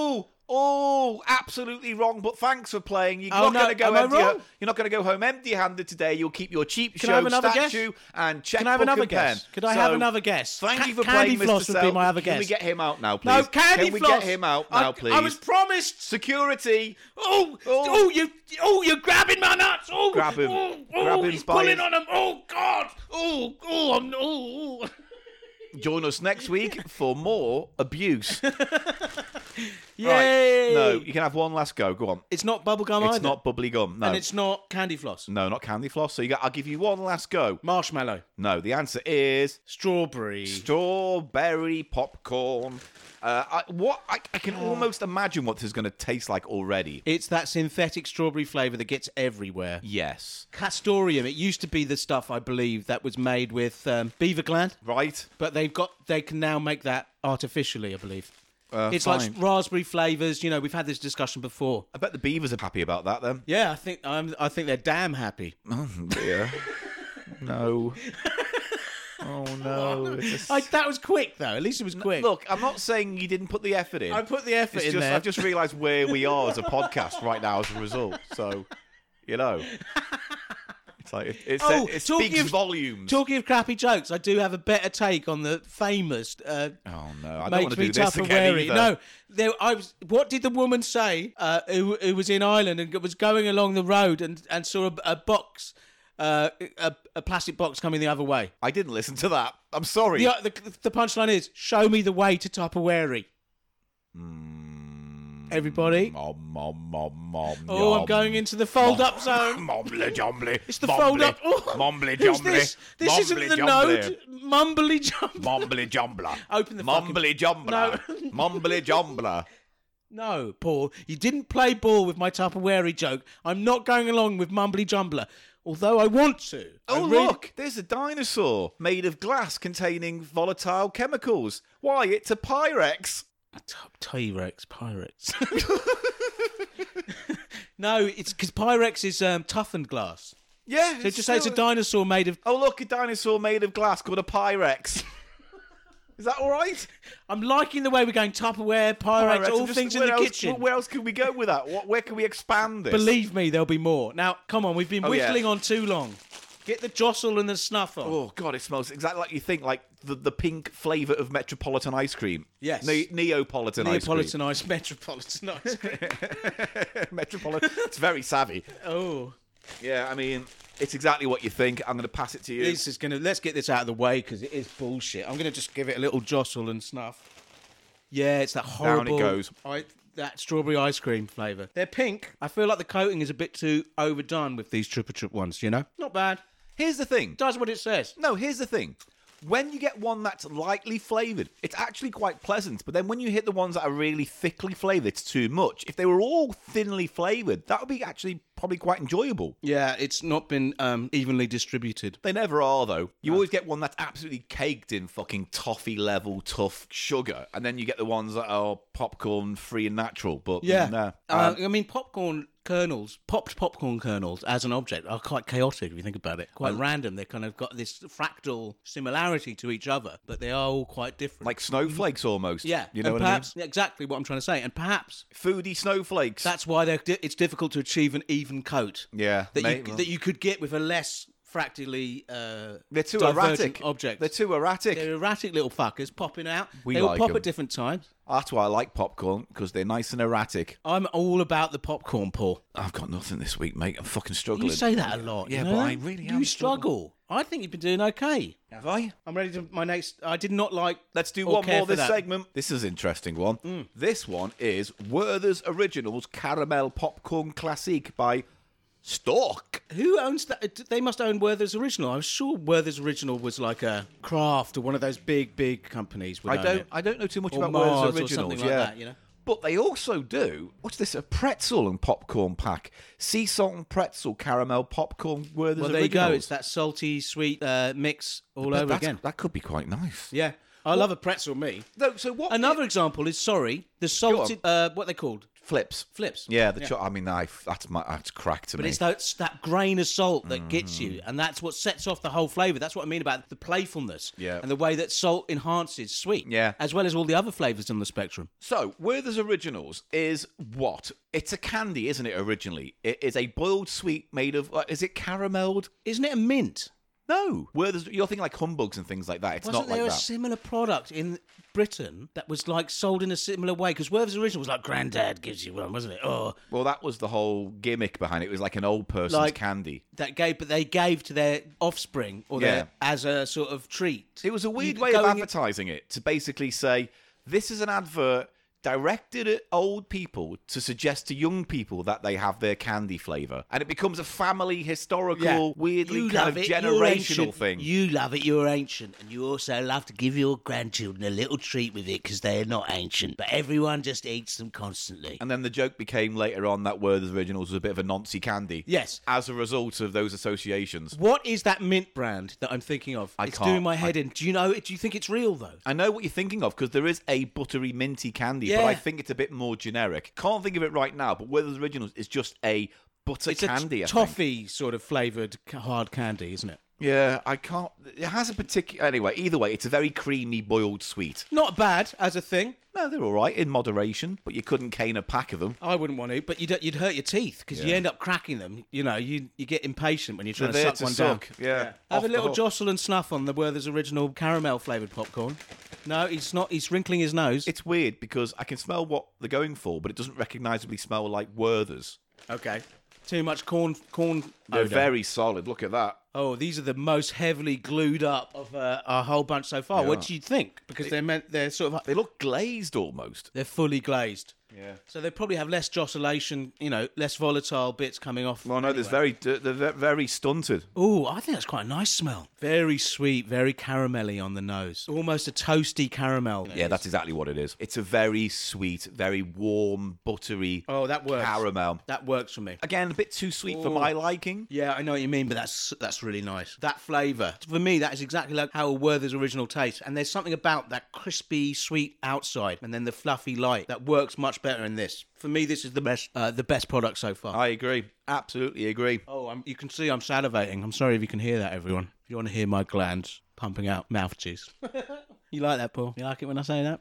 Oh, absolutely wrong. But thanks for playing. You're Oh, not no, going to go am I empty. wrong? You're not going to go home empty-handed today. You'll keep your cheap Can I show have another guess? statue and checkbook Can I have another and pen. guess? Could I So, have another guess? Thank Ca- you for Candy playing, Floss Mister would be Self. my other Can we guess. get him out now, please? No, Candy Can we Floss. get him out I, now, please? I was promised. Security. Oh, Oh. oh, you, oh, you're grabbing my nuts. Oh, Grab him. Oh, oh, Grab him he's by pulling his- on them. Oh God. Oh, oh, I'm, oh. oh. Join us next week for more abuse. Yay! Right. No, you can have one last go. Go on. It's not bubblegum It's either. not bubbly gum. No. And it's not candy floss. No, not candy floss. So you got. I'll give you one last go. Marshmallow. No, the answer is Strawberry. strawberry popcorn. Uh, I, what I, I can almost imagine what this is going to taste like already. It's that synthetic strawberry flavour that gets everywhere. Yes. Castoreum. It used to be the stuff, I believe, that was made with um, beaver gland, Right. but they've got they can now make that artificially, I believe. Uh, It's fine. like raspberry flavours. You know, we've had this discussion before. I bet the beavers are happy about that then. Yeah, I think I'm, I think they're damn happy. Oh dear. No. Oh no. It's just- I, that was quick though. At least it was quick. Look, I'm not saying you didn't put the effort in. I put the effort It's in just, there. I've just realised where we are as a podcast right now as a result. So, you know, it's like it, it, Oh, it talking speaks of- volumes. Talking of crappy jokes, I do have a better take on the famous uh, oh no, I don't want Makes to Me do this Tougher again Wary. either. No, there, I was. What did the woman say? Uh, who, who was in Ireland and was going along the road and, and saw a, a box, uh, a, a plastic box coming the other way. I didn't listen to that. I'm sorry. The, the, the punchline is, "Show me the way to Tupperware." Mm, Everybody. Mom, mom, mom, mom. Oh, I'm going into the fold-up zone. Mumbly jombly. It's the fold-up. Oh, Mumbly who's jombly. this? This isn't the node. Mumbly jump. Mumbly jombler. Open the fucking- Mumbly jombler. Mumbly jombler. No, Paul, you didn't play ball with my Tupperware joke. I'm not going along with Mumbly Jumbler, although I want to. I Oh, really- look, there's a dinosaur made of glass containing volatile chemicals. Why, it's a Pyrex. T- T-Rex, Pyrex. No, it's because Pyrex is um, toughened glass. Yeah. So just say it's a dinosaur made of... Oh, look, a dinosaur made of glass called a Pyrex. Is that all right? I'm liking the way we're going Tupperware, Pyrex, Pyrex, all just- things in where the else, kitchen. Where else can we go with that? What, where can we expand this? Believe me, there'll be more. Now, come on, we've been Oh, yeah. whistling on too long. Get the jostle and the snuff on. Oh, God, it smells exactly like you think, like the, the pink flavour of Metropolitan ice cream. Yes. Ne- Neapolitan, Neapolitan ice, metropolitan ice cream. ice cream. Metropolitan. It's very savvy. Oh. Yeah, I mean, it's exactly what you think. I'm going to pass it to you. This is gonna. Let's get this out of the way because it is bullshit. I'm gonna just give it a little jostle and snuff. Yeah, it's that horrible. goes. I, that strawberry ice cream flavour. They're pink. I feel like the coating is a bit too overdone with these Chupa Chup ones. You know, not bad. Here's the thing. Does what it says. No, here's the thing. When you get one that's lightly flavoured, it's actually quite pleasant. But then when you hit the ones that are really thickly flavoured, it's too much. If they were all thinly flavoured, that would be actually probably quite enjoyable. Yeah, it's not been um, evenly distributed. They never are, though. You always get one that's absolutely caked in fucking toffee level tough sugar, and then you get the ones that are popcorn free and natural. But Yeah, no. uh, Um, I mean popcorn kernels, popped popcorn kernels as an object are quite chaotic if you think about it. Quite random. They kind of got this fractal similarity to each other, but they are all quite different. like snowflakes almost. yeah, You know and what perhaps, exactly what I'm trying to say. And perhaps I mean? Foodie snowflakes. that's why they're di- it's difficult to achieve an even coat yeah. that mate, you well, that you could get with a less fractally uh, they're too divergent erratic. object. They're too erratic. They're erratic little fuckers popping out. We they will like pop 'em. at different times. That's why I like popcorn, because they're nice and erratic. I'm all about the popcorn, Paul. I've got nothing this week, mate. I'm fucking struggling. You say that a lot. Yeah, you but know? I really am You struggling. struggle. I think you've been doing okay. Have I? I'm ready to my next. I did not like. Let's do or one care more for this that. segment. This is an interesting one. This one is Werther's Originals Caramel Popcorn Classique by Stork. Who owns that? They must own Werther's Original. I was sure Werther's Original was like a Kraft or one of those big, big companies. Would I own don't. it. I don't know too much Or about Mars Werther's or Originals. something like yeah. that, you know? But they also do. What's this? A pretzel and popcorn pack. Sea salt and pretzel caramel popcorn. Werther's Well, there you Originals. go. It's that salty, sweet uh, mix all But over that's- again. That could be quite nice. Yeah. I love a pretzel, me. No, so what? Another example is, sorry, the salted, uh, what are they called? Flips. Flips. Yeah, the cho- I mean, I, that's my that's crack to But me. it's that, it's that grain of salt that gets you, and that's what sets off the whole flavour. That's what I mean about the playfulness Yeah. and the way that salt enhances sweet, Yeah. as well as all the other flavours on the spectrum. So, Werther's Originals is what? It's a candy, isn't it, originally? It is a boiled sweet made of, uh, is it caramelled? Isn't it a mint? No. Werther's, you're thinking like humbugs and things like that. It's Wasn't not like there a that. similar product in Britain that was like sold in a similar way? Because Werther's Original was like, Grandad gives you one, wasn't it? Oh, Well, that was the whole gimmick behind it. It was like an old person's Like- candy. that gave, but they gave to their offspring or Yeah. their as a sort of treat. It was a weird You way of going- advertising it to basically say, this is an advert directed at old people to suggest to young people that they have their candy flavour. And it becomes a family, historical, weirdly You kind love of it, you're generational ancient. thing. You love it, you're ancient. And you also love to give your grandchildren a little treat with it because they're not ancient. But everyone just eats them constantly. And then the joke became later on that Werther's Originals was a bit of a noncy candy. Yes. As a result of those associations. What is that mint brand that I'm thinking of? I it's can't- doing my head in. Do you know it? Do you think it's real, though? I know what you're thinking of because there is a buttery minty candy, Yeah. but I think it's a bit more generic. Can't think of it right now, but Werther's Originals is just a butter It's candy. a I t- think. toffee sort of flavoured c- hard candy, isn't it? Yeah, I can't. It has a particular. Anyway, either way, it's a very creamy boiled sweet. Not bad as a thing. No, they're all right in moderation, but you couldn't cane a pack of them. I wouldn't want to, but you'd, you'd hurt your teeth because you Yeah. end up cracking them. You know, you you get impatient when you're trying They're to there suck to one suck, down. yeah. Have Off a the little hook. jostle and snuff on the Werther's Original caramel flavoured popcorn. No, he's not. He's wrinkling his nose. It's weird because I can smell what they're going for, but it doesn't recognisably smell like Werther's. Okay. Too much corn corn They're odour. very solid. Look at that. Oh, these are the most heavily glued up of uh, our whole bunch so far. Yeah. What do you think? Because they're meant they're sort of They look glazed almost. they're fully glazed. Yeah. So they probably have less joscillation, you know, less volatile bits coming off. Well, no, there's very they're ve- very stunted. Oh, I think that's quite a nice smell. Very sweet, very caramelly on the nose. Almost a toasty caramel. Yeah, that's exactly what it is. It's a very sweet, very warm, buttery Oh, that works. caramel. That works for me. Again, a bit too sweet for Oh. my liking. Yeah, I know what you mean, but that's that's really nice. That flavour. For me, that is exactly like how a Werther's Original tastes. And there's something about that crispy, sweet outside and then the fluffy light that works much better in this. For me, this is the best uh, the best product so far. I agree. Absolutely agree. Oh, I'm, you can see I'm salivating. I'm sorry if you can hear that, everyone. If you want to hear my glands pumping out mouth juice. You like that, Paul? You like it when I say that?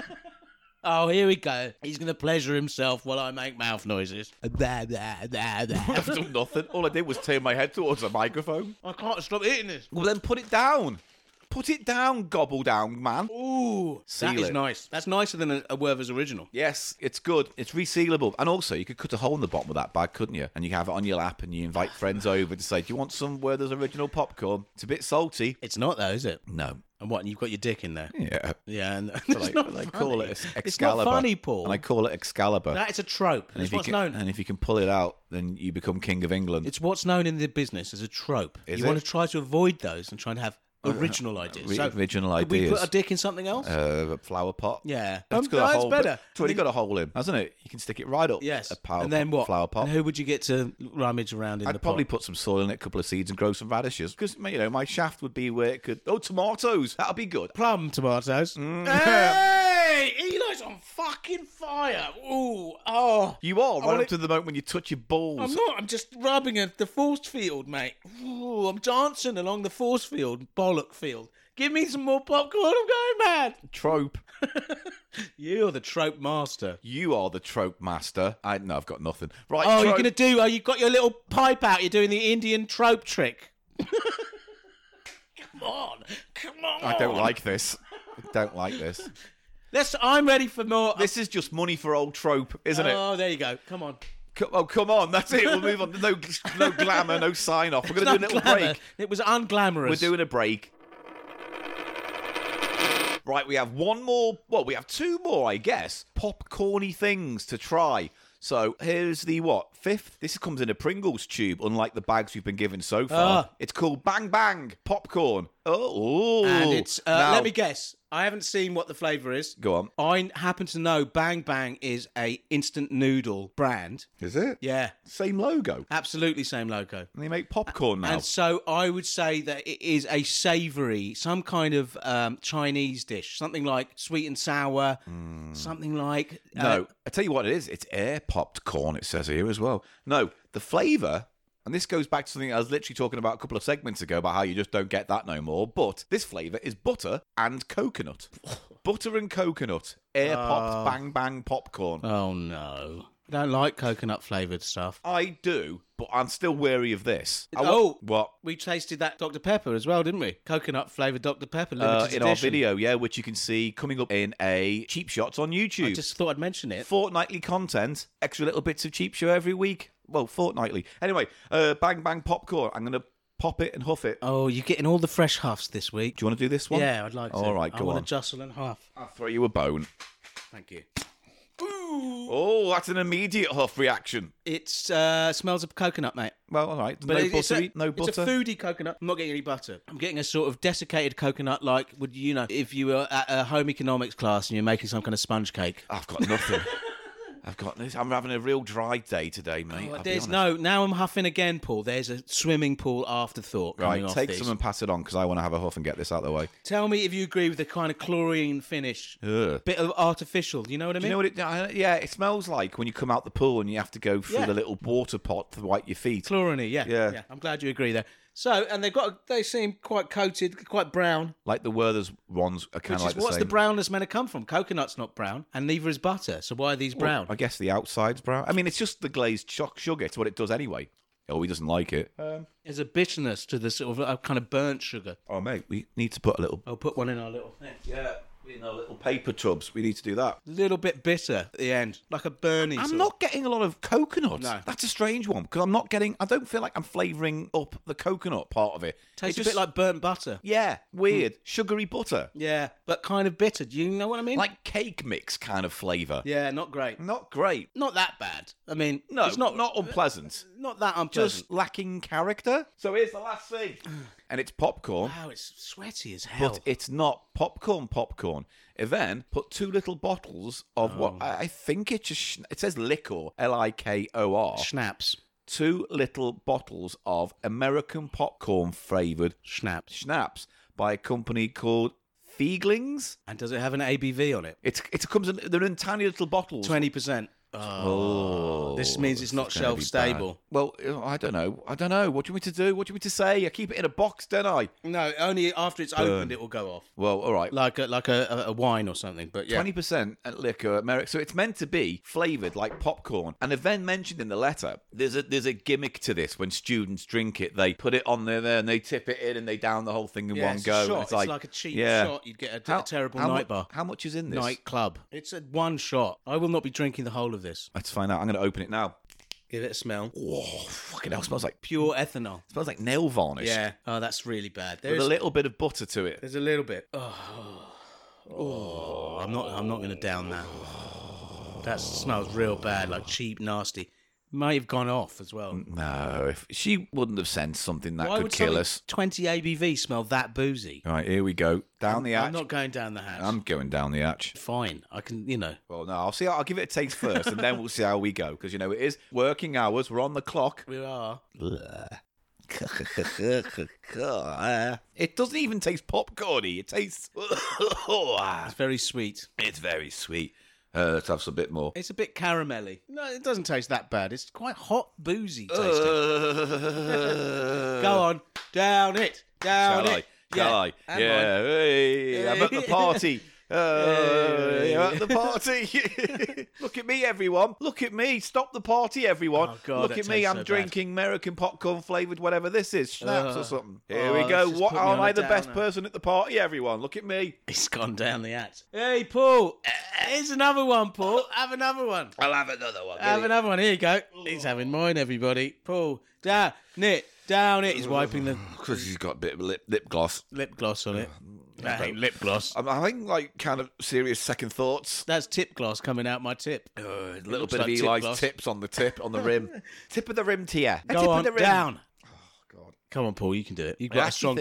Oh, here we go. He's going to pleasure himself while I make mouth noises. Blah, blah, blah, blah. I've done nothing. All I did was turn my head towards a microphone. I can't stop eating this. Well, then put it down. Put it down, gobble down, man. Ooh, that Seal is it. nice. That's nicer than a, a Werther's Original. Yes, it's good. It's resealable. And also, you could cut a hole in the bottom of that bag, couldn't you? And you can have it on your lap and you invite friends over to say, do you want some Werther's Original popcorn? It's a bit salty. It's not though, is it? No. And what? And you've got your dick in there? Yeah. Yeah. And But it's I, not but I funny. call it It's Excalibur. not funny, Paul. And I call it Excalibur. That is a trope. and It's if you what's can, known. And if you can pull it out, then you become King of England. It's what's known in the business as a trope. Is you it? want to try to avoid those and try and have original ideas. Re- So, original could we ideas. put a dick in something else? Uh, a flower pot. yeah. It's Um, got a that's hole, better. It's already got a hole in, hasn't it? You can stick it right up. Yes. A power and then pot, what? flower pot. And who would you get to rummage around in I'd the probably pot? put some soil in it, a couple of seeds, and grow some radishes. Because, you know, my shaft would be where it could... Oh, tomatoes! That'll be good. Plum tomatoes. Mm. Hey! Eli's on fucking fire. Ooh. Oh. You are, right wanna- up to the moment when you touch your balls. I'm not. I'm just rubbing a, the force field, mate. Ooh, I'm dancing along the force field, bollock field. Give me some more popcorn. I'm going mad. Trope. You're the trope master. You are the trope master. I No, I've got nothing. Right, Oh, trope. you're gonna do? Oh, you've got your little pipe out. You're doing the Indian trope trick. Come on, come on. I don't like this. I don't like this. Let's. I'm ready for more. This is just money for old trope, isn't it? Oh, there you go. Come on. Co- Oh, come on. That's it. We'll move on. No, no glamour, no sign-off. We're going to do a little Glamour. break. It was unglamorous. We're doing a break. Right, we have one more. Well, we have two more, I guess. Popcorny things to try. So here's the what? Fifth? This comes in a Pringles tube, unlike the bags we've been given so far. Ah. It's called Bang Bang Popcorn. Oh, And it's, uh, now, let me guess, I haven't seen what the flavour is. go on. I happen to know Bang Bang is a instant noodle brand. Is it? Yeah, Same logo. absolutely same logo. And they make popcorn now. And so I would say that it is a savoury, some kind of um, Chinese dish, something like sweet and sour, something like... Uh, No, I tell you what it is. It's air popped corn, it says here as well. No, the flavour, and this goes back to something I was literally talking about a couple of segments ago about how you just don't get that no more, but this flavour is butter and coconut. Butter and coconut. Air popped bang bang popcorn. Oh, no. I don't like coconut flavoured stuff. I do, but I'm still wary of this. I wa- Oh. What? We tasted that Doctor Pepper as well, didn't we? Coconut flavoured Doctor Pepper, limited Uh, in edition. our video, yeah, which you can see coming up in a Cheap Shots on YouTube. I just thought I'd mention it. Fortnightly content, extra little bits of Cheap Show every week. Well, fortnightly. Anyway, uh, bang bang popcorn. I'm going to pop it and huff it. Oh, you're getting all the fresh huffs this week. Do you want to do this one? Yeah, I'd like to. All right, I go want on. to jostle and huff. I'll throw you a bone. Thank you. Oh, that's an immediate huff reaction. It uh, smells of coconut, mate. Well, all right. But no it's buttery, a, no butter. It's a foodie coconut. I'm not getting any butter. I'm getting a sort of desiccated coconut, like would you know if you were at a home economics class and you're making some kind of sponge cake. I've got nothing. I've got this. I'm having a real dry day today, mate. Oh, I'll be there's honest. no. Now I'm huffing again, Paul. There's a swimming pool afterthought coming Right, off take these. some and pass it on because I want to have a huff and get this out of the way. Tell me if you agree with the kind of chlorine finish. Ugh. Bit of artificial. You know what I Do mean? you know what it? uh, Yeah, it smells like when you come out the pool and you have to go through Yeah. the little water pot to wipe your feet. Chlorine, yeah, Yeah. I'm glad you agree there. So, and they've got, they seem quite coated, quite brown. Like the Werther's ones are kind Which of is like the what's same. the brownness meant to come from? Coconut's not brown, and neither is butter. So why are these brown? I guess the outside's brown. I mean, it's just the glazed choc sugar. It's what it does anyway. Oh, he doesn't like it. Um, There's a bitterness to the sort of uh, kind of burnt sugar. oh, mate, we need to put a little. I'll put one in our little thing. Yeah, in our little paper tubs. We need to do that. A little bit bitter at the end, like a burning. I'm sort not getting a lot of coconut. No. That's a strange one because I'm not getting. I don't feel like I'm flavouring up the coconut part of it. Tastes It a just- bit like burnt butter. Yeah, weird, sugary butter, Yeah, but kind of bitter. Do you know what I mean? like cake mix kind of flavour. yeah, not great. Not great. Not that bad. I mean, No, it's not not unpleasant. not that unpleasant. Just lacking character. So here's the last thing, and it's popcorn. Wow, it's sweaty as hell. But it's not popcorn popcorn. Then put two little bottles of what I I think it's just, sh- it says liquor, L I K O R. Schnapps. Two little bottles of American popcorn flavoured Schnapps. schnapps by a company called Fieglings. And does it have an A B V on it? It's it comes in, they're in tiny little bottles. twenty percent. Oh, this means it's not This is gonna shelf be stable. bad. Well, uh, I don't know. I don't know. What do you want me to do? What do you want me to say? I keep it in a box, don't I? No, only after it's opened it will go off, Well, all right. like a, like a, a, a wine or something. But yeah, Twenty percent liquor, America. So it's meant to be flavored like popcorn. And Even mentioned in the letter, there's a there's a gimmick to this. When students drink it, they put it on there, there and they tip it in, and they down the whole thing in yeah, one it's go. a And shot. It's, It's like, like, a cheap yeah. shot. You'd get a, How- a terrible how mu- night bar, How much is in this? nightclub. It's a one shot. I will not be drinking the whole of this. Let's find out. I'm going to open it now. Give it a smell. Oh, fucking hell! Smells like Pure ethanol. smells like nail varnish. Yeah. Oh, that's really bad. With There's a little bit of butter to it. There's a little bit. Oh, oh I'm not. I'm not going to down that. That smells real bad, like cheap, nasty. Might have gone off as well. No, if she wouldn't have sensed something that Why could would kill something us. twenty A B V smell that boozy? All right, here we go. Down the hatch. I'm not going down the hatch. I'm going down the hatch. Fine. I can, you know. Well, no, I'll see. I'll give it a taste first, and then we'll see how we go. Because you know it is working hours. We're on the clock. We are. It doesn't even taste popcorny. It tastes. It's very sweet. It's very sweet. Uh, let's have some bit more. It's a bit caramelly. No, it doesn't taste that bad. It's quite hot, boozy tasting. Uh, Go on. Down it. Down Shall it. I? Shall I? hang Yeah. on. Hey, I'm at the party. Uh, Hey. I'm at the party. Look at me, everyone. Look at me. Stop the party, everyone. Oh, God, Look that at me. tastes I'm so bad. drinking American popcorn flavoured whatever this is. Schnapps Uh, or something. Here oh, we go. that's just What, put me aren't on a I the best downer. person at the party, everyone? Look at me. It's gone down the hatch. Hey, Paul. Here's another one, Paul. Have another one. I'll have another one. Have another one. Here you go. He's having mine, everybody. Paul. Down it. Down it. He's wiping the Because he's got a bit of lip, lip gloss. lip gloss on it. That ain't lip gloss. I'm having like kind of serious second thoughts. That's tip gloss coming out my tip. Uh, a little looks bit of like tip Eli's gloss. tips on the tip, on the rim. Tip of the rim to you. A Go tip on, of the rim. down. God. Come on, Paul, you can do it. You've I got a actually strong think- con-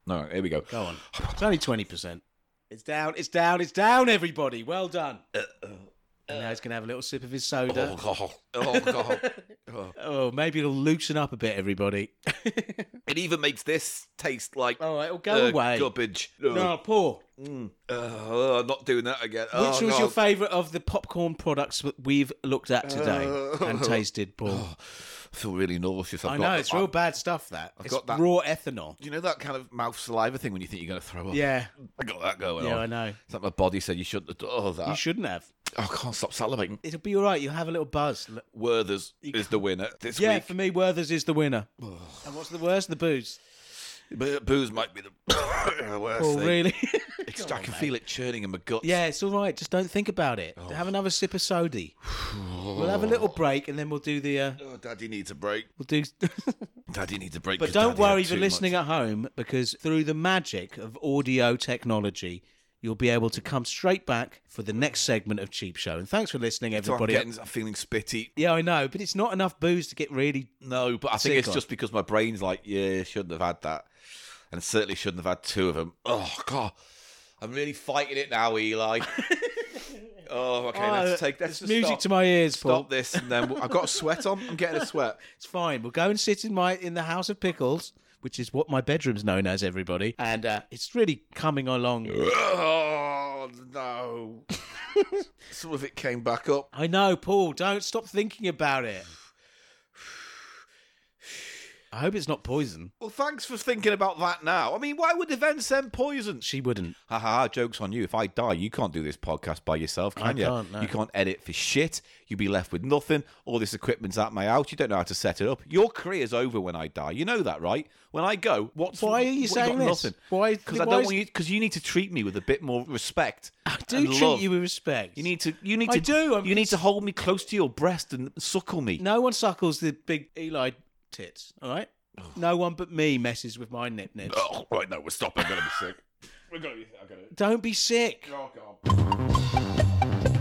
No, here we go. Go on. It's only twenty percent. It's down, it's down, it's down, everybody. Well done. Uh, uh, and now he's going to have a little sip of his soda. Oh, God. Oh, God. Oh. Oh, maybe it'll loosen up a bit, everybody. It even makes this taste like all right, it'll go uh, away. Garbage. No, pour. Mm. Uh, I'm not doing that again. Which oh, was God. your favourite of the popcorn products that we've looked at today Uh, and tasted, Paul? Oh, I feel really nauseous. I've I got know, the- it's real bad stuff, that. I've it's got that- raw ethanol. Do you know that kind of mouth saliva thing when you think you're going to throw up? Yeah. I got that going Yeah, on. I know. It's like my body said you shouldn't have done all that. You shouldn't have. Oh, I can't stop salivating. It'll be all right. You'll have a little buzz. Werther's is the winner this Yeah, week. for me, Werther's is the winner. And what's the worst? The booze. But booze might be the worst Oh, thing. really? It's, Come I on, can mate. feel it churning in my guts. Yeah, it's all right. Just don't think about it. Have another sip of sody. We'll have a little break and then we'll do the. Uh, Oh, Daddy needs a break. we'll do. Daddy needs a break. But 'cause don't Daddy worry had for too listening much. at home, because through the magic of audio technology, you'll be able to come straight back for the next segment of Cheap Show. And thanks for listening, So I'm, everybody. getting, I'm feeling spitty. Yeah, I know, but it's not enough booze to get really. No, but I think Sick it's on. just because my brain's like, yeah, shouldn't have had that. And certainly shouldn't have had two of them. Oh, God. I'm really fighting it now, Eli. Oh, okay, Oh, let's take let's it's just music stop, to my ears, Paul. stop this, and then we'll, I've got a sweat on. I'm getting a sweat. It's fine. We'll go and sit in my in the House of Pickles, which is what my bedroom's known as, everybody. And uh, it's really coming along. Oh no! Some of it came back up. I know, Paul. Don't stop thinking about it. I hope it's not poison. Well, thanks for thinking about that now. I mean, why would Yvonne send poison? She wouldn't. Haha, joke's on you. If I die, you can't do this podcast by yourself, can I you? can't, no. You can't edit for shit. You'll be left with nothing. All this equipment's at my house. You don't know how to set it up. Your career's over when I die. You know that, right? When I go, what's Why are you what, saying got this? Nothing. Why? Because I why don't is- want you. Because you need to treat me with a bit more respect. I do and treat love. you with respect. You need to. You need I to. do, I'm- You need to hold me close to your breast and suckle me. No one suckles the big Eli tits. All right. No one but me messes with my nip nips. Oh, right, no, we're stopping. I'm gonna be sick. We're gonna be. I'm gonna. Don't be sick. Oh God.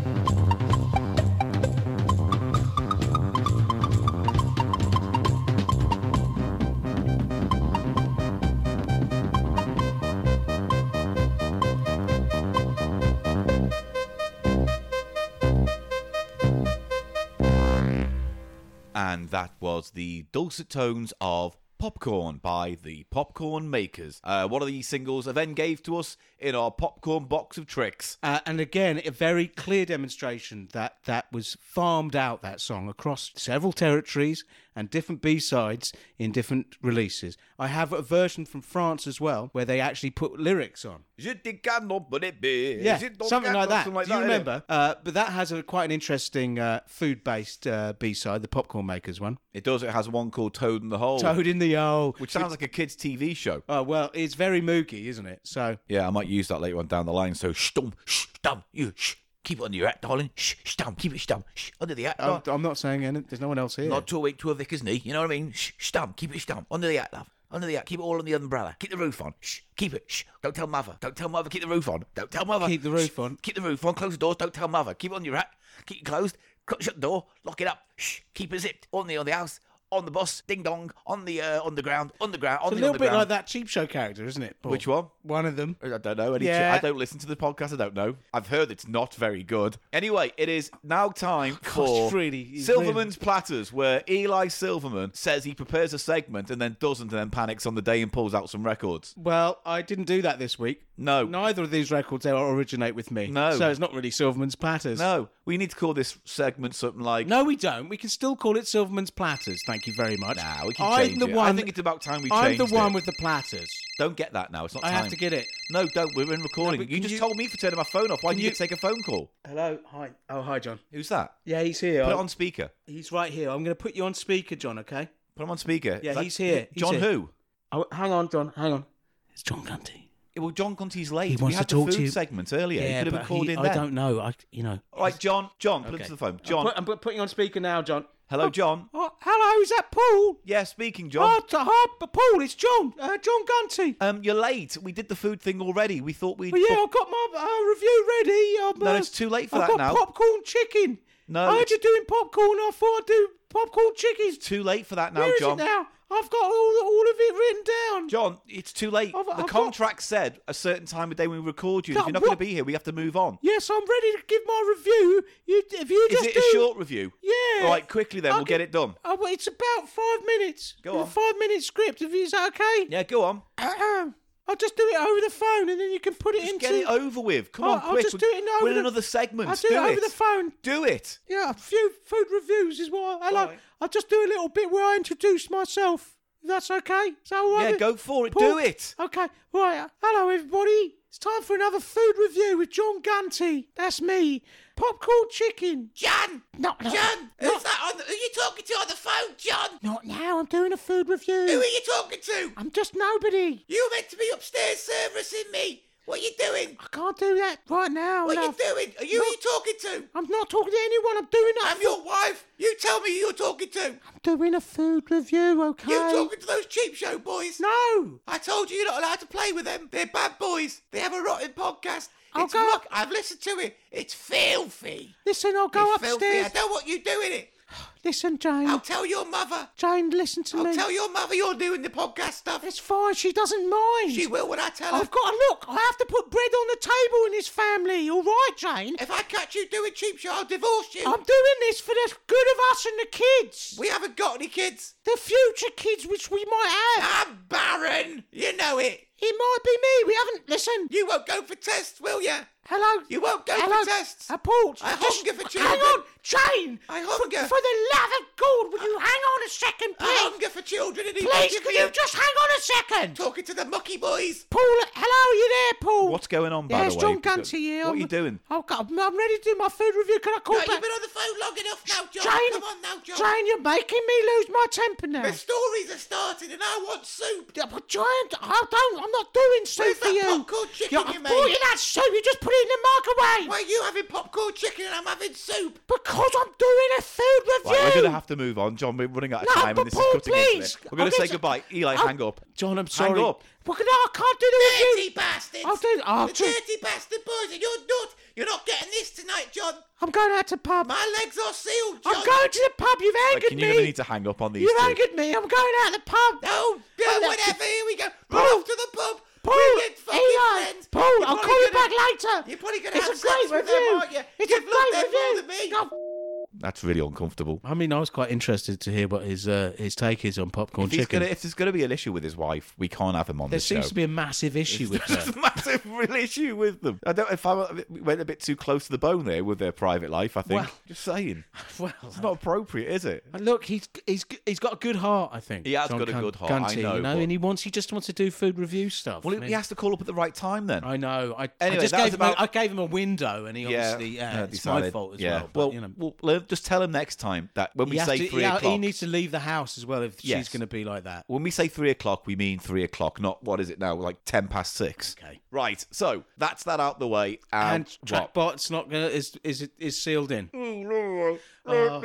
And that was the dulcet tones of Popcorn by the Popcorn Makers. Uh, one of these singles Yvonne gave to us in our popcorn box of tricks. Uh, and again, a very clear demonstration that that was farmed out, that song, across several territories and different B-sides in different releases. I have a version from France as well, where they actually put lyrics on. Je te canne, but it be. Yeah, Je te something canne, like that. something like Do you that, innit? remember? Uh, but that has a quite an interesting uh, food-based uh, B-side, the Popcorn Makers one. It does. It has one called Toad in the Hole. Toad in the Hole. Which sounds like a kid's T V show. Oh, well, it's very mooky, isn't it? So, Yeah, I might use that later on down the line. So, stum, stum, you, shh. Keep it under your hat, darling. Shh, stum, keep it stum, shh, under the hat. I'm, I'm not saying anything. There's no one else here. Not too weak to a vicar's knee, you know what I mean? Shh, stum, keep it stum, under the hat, love. Under the hat, keep it all on the umbrella. Keep the roof on. Shh, keep it. Shh, don't tell mother. Don't tell mother. Keep the roof on. Don't tell mother. Keep the roof Shh, on. Keep the roof on. Close the doors. Don't tell mother. Keep it on your hat. Keep it closed. Cut, shut the door. Lock it up. Shh, keep it zipped. On the on the house. On the bus. Ding dong. On the uh, underground. Underground. On It's a the little bit underground. like that Cheap Show character, isn't it, Paul? Which one? One of them. I don't know. Any Yeah. I don't listen to the podcast. I don't know. I've heard it's not very good. Anyway, it is now time for it's really- it's Silverman's Platters, where Eli Silverman says he prepares a segment and then doesn't, and then panics on the day and pulls out some records. Well, I didn't do that this week. No. Neither of these records originate with me. No. So it's not really Silverman's Platters. No, we need to call this segment something like. No, we don't. We can still call it Silverman's Platters. Thank you very much. Nah, we can I'm change the it. one. I think it's about time we I'm changed the one it. with the platters. Don't get that now. It's not I time. have to get it. No, don't. We're in recording. No, but you can just you- told me for turning my phone off. Why Can did you you- take a phone call? Hello. Hi. Oh, hi, John. Who's that? Yeah, he's here. Put it I- on speaker. He's right here. I'm going to put you on speaker, John. Okay. Put him on speaker. Yeah, Is that- he's here. He's John here. who? Oh, hang on, John. Hang on. It's John Gunty. Yeah, well, John Conti's late. He we wants had to the talk food to you. segment earlier. he Yeah, could have but been called he, in I then. don't know. I, you know. All right, John. John, put Okay. it to the phone. I'm, John. put, I'm put- putting you on speaker now, John. Hello, John. Oh, hello. Is that Paul? Yeah, speaking, John. Oh, t- hi, but Paul. It's John. Uh, John Gunty. Um, you're late. We did the food thing already. We thought we'd. Well, yeah, I've got my uh, review ready. Um, No, uh, it's too late for I've that got now. popcorn chicken. No, I heard it's- you doing popcorn. I thought I'd do popcorn chicken. It's too late for that now, Where is John. it now? I've got all, all of it written down. John, it's too late. I've- the I've contract said a certain time of day when we record you. and If God, you're not going what? to be here, we have to move on. Yes, I'm ready to give my review. You, if you Is just it do, a short review? Yeah. All right, quickly then. I'll We'll get it done. Oh, well, it's about five minutes. Go It's on. A five-minute script. If is that okay? Yeah, go on. I'll just do it over the phone, and then you can put it Just into. get it over with. Come I'll- on, I'll quick. just do it in over We're in the- another segment. I'll do, do it over it. the phone. Do it. Yeah, a few food reviews is what I like. right. I'll just do a little bit where I introduce myself. If that's okay. Is that all right? Yeah, go for it. Paul? Do it. Okay, right. uh, Hello, everybody. It's time for another food review with John Gunty. That's me. Popcorn chicken. John! Not, not, John! Who's not, that on the, who are you talking to on the phone, John? not now. I'm doing a food Who review. are you talking to? I'm just nobody. You were meant to be upstairs servicing me. What are you doing? I can't do that right now. What are you love. doing? Are you, who are you talking to? I'm not talking to anyone. I'm doing a I'm your wife. You tell me who you're talking to. I'm doing a food review. Okay. You talking to those cheap show boys? No. I told you you're not allowed to play with them. They're bad boys. They have a rotten podcast. I'll It's go- muck. I've listened to it. It's filthy. Listen, I'll go It's filthy. I upstairs. don't want you doing it. Listen, Jane. I'll tell your mother. Jane, listen to I'll me. tell your mother you're doing the podcast stuff. It's fine. She doesn't mind. She will when I tell her. I've got to look. I have to put bread on the table in this family. All right, Jane. If I catch you doing cheap show, I'll divorce you. I'm doing this for the good of us and the kids. We haven't got any kids. The future kids, which we might have. I'm barren. You know it. It might be me. We haven't. Listen. You won't go for tests, will you? Hello. You won't go Hello. for tests. Uh, Paul. I just- hunger for Hang children. on, Jane. I hunger. For, for the love of God, will you hang on a second, I please? hunger for children. And he Please, won't give can me you a- just hang on a second? talking to the mucky boys? Paul, hello, you there, Paul? What's going on, by Yeah, the it's way? John Gunty here. What are I'm- you doing? Oh, God, I'm I'm ready to do my food review. Can I call No, back? you've been on the phone long enough now, John. Jane, Come on now, John. Jane, you're making me lose my temper now. The stories are starting, and I want soup. Yeah, but Jane, I don't. I'm not doing soup Where's for that you. popcorn chicken Yeah, you I bought made? you that soup. You just put it in the microwave. Why are you having popcorn chicken and I'm having soup? Because I'm doing a food review. Right, we're going to have to move on, John. We're running out of No, time, but and this Paul, is cutting please. into it. We're going I'm to say gonna- goodbye. Eli, Oh, hang up. John, I'm sorry. up. Well, no, I can't do the review. Dirty bastards. I'll do. Oh, the John, dirty bastard boys, and you're not. You're not getting this tonight, John. I'm going out to pub. My legs are sealed, John. I'm going to the pub. You've Right, angered can me. you're going to need to hang up on these You've two. angered me. I'm going out to the pub. No, I'm no, not- whatever. Here we go. Paul. Run off to the pub. Paul, Brilliant fucking Eli, friends. Paul, You're I'll probably call you gonna- back later. You're probably going to It's have a sex great with review. them, aren't you? It's You've a loved great them more review. than me. No. That's really uncomfortable. I mean, I was quite interested to hear what his uh, his take is on popcorn If, he's chicken. gonna, if there's going to be an issue with his wife, we can't have him on There this seems show. to be a massive issue with There's her. a massive real issue with them. I don't. If I went a bit too close to the bone there with their private life, I think. Well- Just saying, Well, it's not appropriate, is it? and look, he's he's he's got a good heart. I think He has John got a Gun- good heart, I Gunty, know, you know, but- and he wants he just wants to do food review stuff. Well, I mean, he has to call up at the right time then. I know. I, Anyway, I just that gave was him about- a, I gave him a window, and he obviously yeah, uh, it's decided- my fault as yeah. well. But, you know, well, le- just tell him next time that when we he, has say to, three yeah, o'clock, he needs to leave the house as well if Yes. she's going to be like that. when we say three o'clock, we mean three o'clock, not what is it now, like ten past six. Okay. Right. So that's that out the way. Um, And what? Trackbot's not gonna is is is sealed in. Oh, Uh,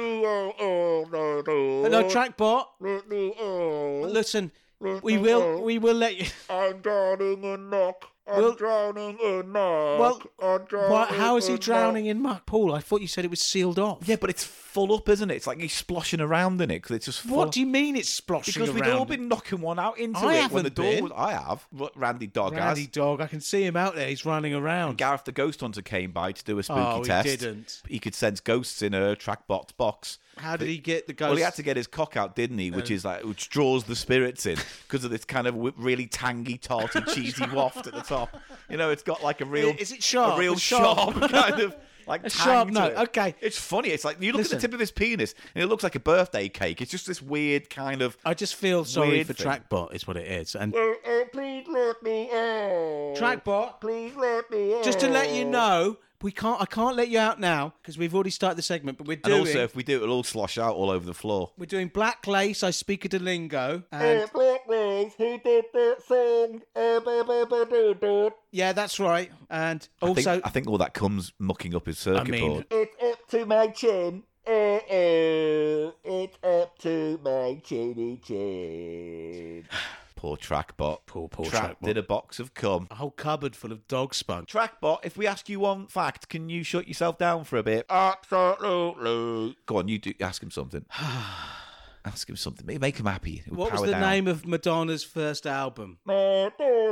no, no, no. no, Trackbot. Let me out. Listen, we will we will let you. I'm drowning in knock. I'm Well- drowning in knock. Well, I'm drowning Why, how is he in drowning in muck, Paul? I thought you said it was sealed off. Yeah, but it's full up, isn't it? It's like he's sploshing around in it because it's just full. What do you mean it's sploshing Because we'd around? all been knocking one out into I it when the haven't door been. was. I have. What Randy Dog Randy has. Dog, I can see him out there. He's running around. Gareth the Ghost Hunter came by to do a spooky Oh, he test. didn't. He could sense ghosts in a Trackbot box. How did he get the ghost? Well, he had to get his cock out, didn't he? Which is like which draws the spirits in because of this kind of w- really tangy, tarty, cheesy waft at the top. You know, it's got like a real, Is it sharp? a real It's sharp. sharp kind of like A tang sharp to note. it. Okay. It's funny. It's like you look Listen. at the tip of his penis and it looks like a birthday cake. It's just this weird kind of. I just feel sorry Weird for thing. Trackbot, is what it is. And Uh, uh, please let me out. Trackbot, Please let me out. just to let you know, we can't. I can't let you out now because we've already started the segment. But we're And doing. also, if we do, it'll all slosh out all over the floor. We're doing Black Lace. I speak a Delingo. Uh, And Black Lace, who did that song? Uh, ba, ba, ba, do, do. yeah, that's right. And I also, think, I think all that comes mucking up his circuit mean- board. It's up to my chin. Uh, uh, it's up to my chinny chin. Poor Trackbot. Poor, poor Tracked Trackbot. in a box of cum. a whole cupboard full of dog spunk. Trackbot, if we ask you one fact, can you shut yourself down for a bit? Absolutely. Go on, you do ask him something. Ask him something. Maybe make him happy. He'll What was power the down. name of Madonna's first album? Her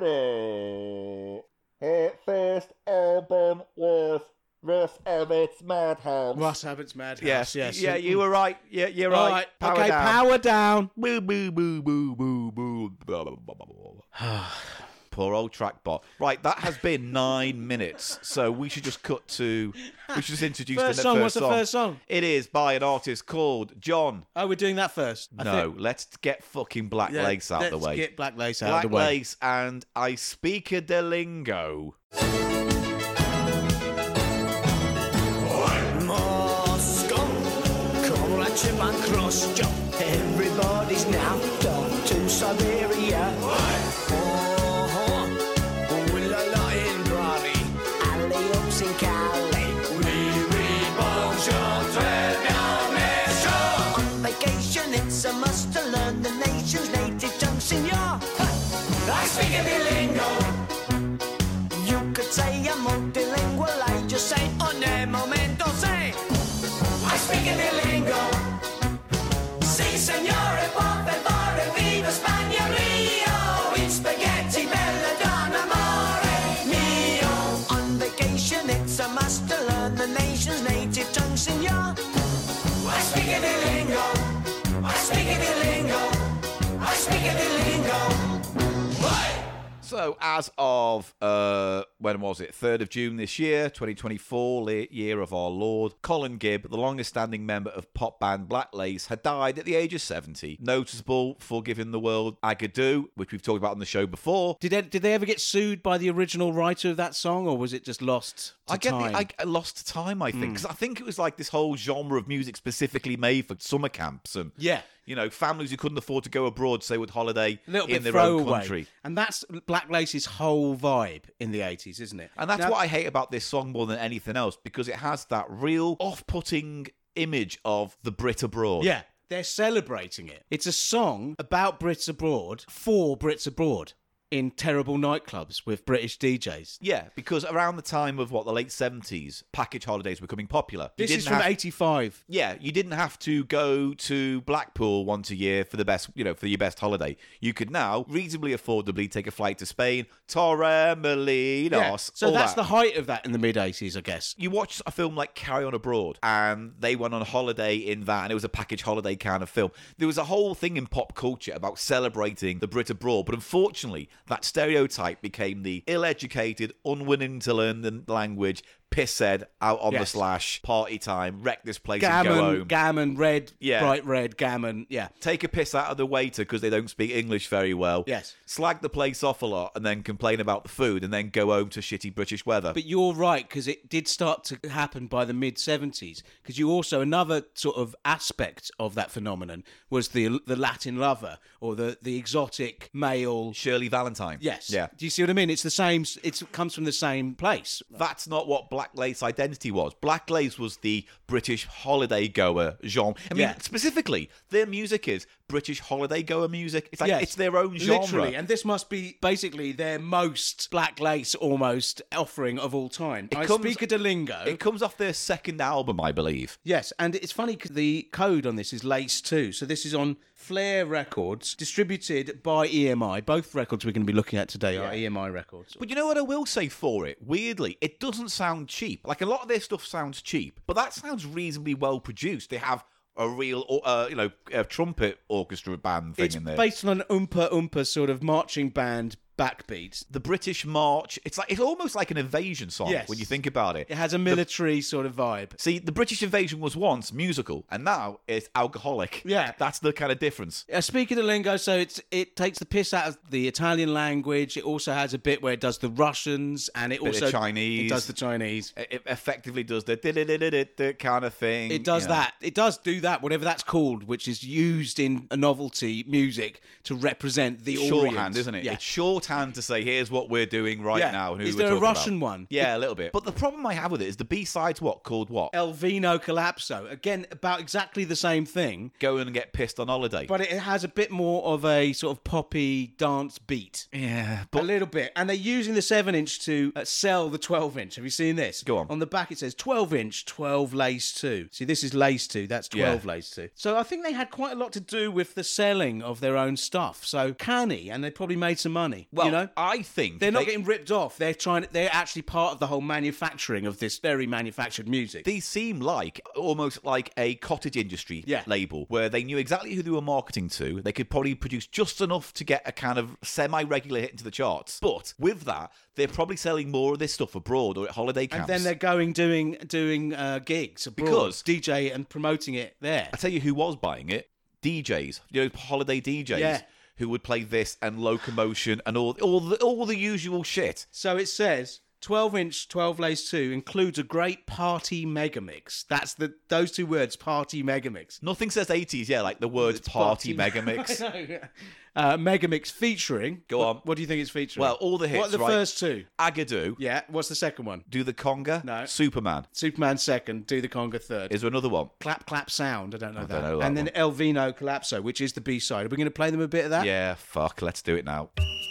first album was Russ Abbott's Madhouse. Russ Abbott's Madhouse. Yes, yes. yeah, you were right. Yeah, you're All right. right. Power okay, down. power down. Boo, boo, boo, boo, boo, boo. Blah, blah, blah, blah, blah. Poor old trackbot. Right, that has been nine minutes. So we should just cut to. We should just introduce First the song. first What's the song. first song? It is by an artist called John. Oh, we're doing that first. I no, think- let's get fucking Black Yeah, Lace out let's the way. get Black Lace out Black of the way. Lace and I Speak a de Lingo. Moscow, Cobra, Chip and Cross Job. Everybody's now off to Siberia. Oh, Willala in Bari, Alley-Ups in Cali. Oui, oui, bonjour, très bien, monsieur. On vacation, it's a must to learn the nation's native tongue, senor. I speak a bilingo. You could say I'm multilingual, I just say on a momento, say I speak a bilingo. Si, signore, per favore, viva Spagna, Rio. It's spaghetti, bella donna, amore mio. On vacation, it's a must to learn the nation's native tongue, signor. I speak a bilingo. I speak a bilingo. I speak a bilingo. So, as of, uh, when was it? third of June this year, twenty twenty-four, late year of our Lord, Colin Gibb, the longest-standing member of pop band Black Lace, had died at the age of seventy. Noticeable for giving the world Agadoo, which we've talked about on the show before. Did they, did they ever get sued by the original writer of that song, or was it just lost to I get time? the, I, I lost time, I think, because I think it was like this whole genre of music specifically made for summer camps and, Yeah. you know, families who couldn't afford to go abroad, say, would holiday A little in bit their throwaway. own country. And that's Black Lace's whole vibe in the eighties, isn't it? And that's Now- what I hate about this song more than anything else, because it has that real off-putting image of the Brit abroad. Yeah, they're celebrating it. It's a song about Brits abroad for Brits abroad in terrible nightclubs with British D Js. Yeah, because around the time of, what, the late seventies, package holidays were becoming popular. You This is didn't from have- eighty-five. Yeah, you didn't have to go to Blackpool once a year for the best, you know, for your best holiday. You could now reasonably affordably take a flight to Spain, Torremolinos, Yeah. So all that's that. the height of that in the mid-eighties, I guess. You watch a film like Carry On Abroad, and they went on holiday in that, and it was a package holiday kind of film. There was a whole thing in pop culture about celebrating the Brit abroad, but unfortunately, that stereotype became the ill-educated, unwilling to learn the language, pisshead, out on the Yes. slash, party time, wreck this place and go Gammon, home. gammon, red, Yeah. bright red, gammon, yeah. Take a piss out of the waiter because they don't speak English very well. Yes. Slag the place off a lot and then complain about the food and then go home to shitty British weather. But you're right, because it did start to happen by the mid-seventies. Because you also, another sort of aspect of that phenomenon was the the Latin lover, or the, the exotic male. Shirley Valentine. Yes. Yeah. Do you see what I mean? It's the same, it comes from the same place. That's not what Black Lace identity was. Black Lace was the British holiday goer genre. I mean, Yeah. specifically, their music is British holiday goer music. It's like Yes. it's their own genre. Literally, and this must be basically their most Black Lace almost offering of all time. I comes- speak a Delingo. It comes off their second album, I believe. Yes, and it's funny because the code on this is Lace two. So this is on Flair Records, distributed by E M I. Both records we're going to be looking at today are E M I records. But you know what I will say for it? Weirdly, it doesn't sound cheap. Like, a lot of their stuff sounds cheap, but that sounds reasonably well produced. They have a real, uh, you know, a trumpet orchestra band thing It's in there. based on an Oompa Oompa sort of marching band backbeat. the British March. It's like it's almost like an invasion song Yes. when you think about it. It has a military sort of vibe. See, the British invasion was once musical, and now it's alcoholic. Yeah. That's the kind of difference. Uh, speaking of lingo, so it's it takes the piss out of the Italian language. It also has a bit where it does the Russians, and it Bit of also Chinese. It does the Chinese. It it effectively does the di-di-di-di-di kind of thing. It does you know. that. It does do that, whatever that's called, which is used in a novelty music to represent the Shorthand, Orient. isn't it? Yeah. It's shorthand hand to say, here's what we're doing right Yeah. now. And who Is we're there a talking Russian about. one? Yeah, a little bit. But the problem I have with it is the B-side's what? Called what? El Vino Collapso. Again, about exactly the same thing, Go in and get pissed on holiday. but it has a bit more of a sort of poppy dance beat. yeah, A but little bit. And they're using the seven inch to uh, sell the twelve inch. Have you seen this? Go on. On the back it says twelve inch, twelve lace two. See, this is lace two. That's twelve Yeah. lace two. So I think they had quite a lot to do with the selling of their own stuff. So canny, and they probably made some money. well, you know? I think They're not they- getting ripped off. They're trying. They're actually part of the whole manufacturing of this very manufactured music. These seem like almost like a cottage industry Yeah. label where they knew exactly who they were marketing to. They could probably produce just enough to get a kind of semi-regular hit into the charts. But with that, they're probably selling more of this stuff abroad or at holiday camps. and then they're going doing doing uh, gigs abroad, Because- D J and promoting it there. I tell you who was buying it: D Js, you know, holiday D Js. Yeah. Who would play this and Locomotion and all all the all the usual shit. So it says twelve inch, twelve lace two includes a great party megamix. That's the those two words, party megamix. Nothing says eighties, yeah, like the words party, mega mix. I know. Uh, megamix featuring. Go what, on. What do you think it's featuring? Well, all the hits, What are the right? first two? Agadoo, Yeah. What's the second one? Do the Conga, No. Superman. Superman second. Do the Conga third. Is there another one? Clap Clap Sound. I don't know that. know that and then one. El Vino Collapso, which is the B side. Are we going to play them a bit of that? Yeah, fuck, let's do it now.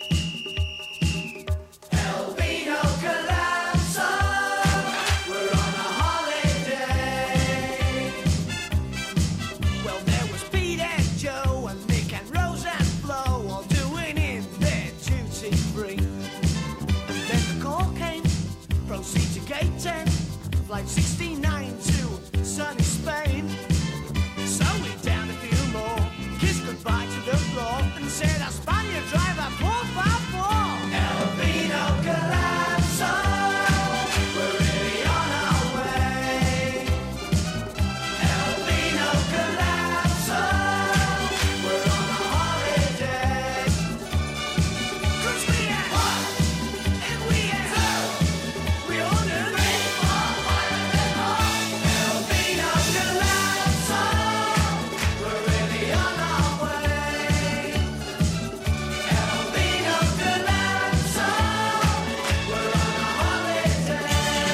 El Vino Collapso, we're on a holiday. Well, there was Pete and Joe and Nick and Rose and Flo all doing in their duty free. And then the call came, proceed to gate ten, flight sixty-nine to sunny Spain. So we downed a few more, kissed goodbye to the floor, and said, "Our Spaniard driver, four five four." El Vino Collapso, we're really on our way. El Vino Collapso, we're on a holiday. 'Cause we had one, and we had two, we ordered three, four, five, and then more. El Vino Collapso, we're really on our way. El Vino Collapso, we're on a holiday.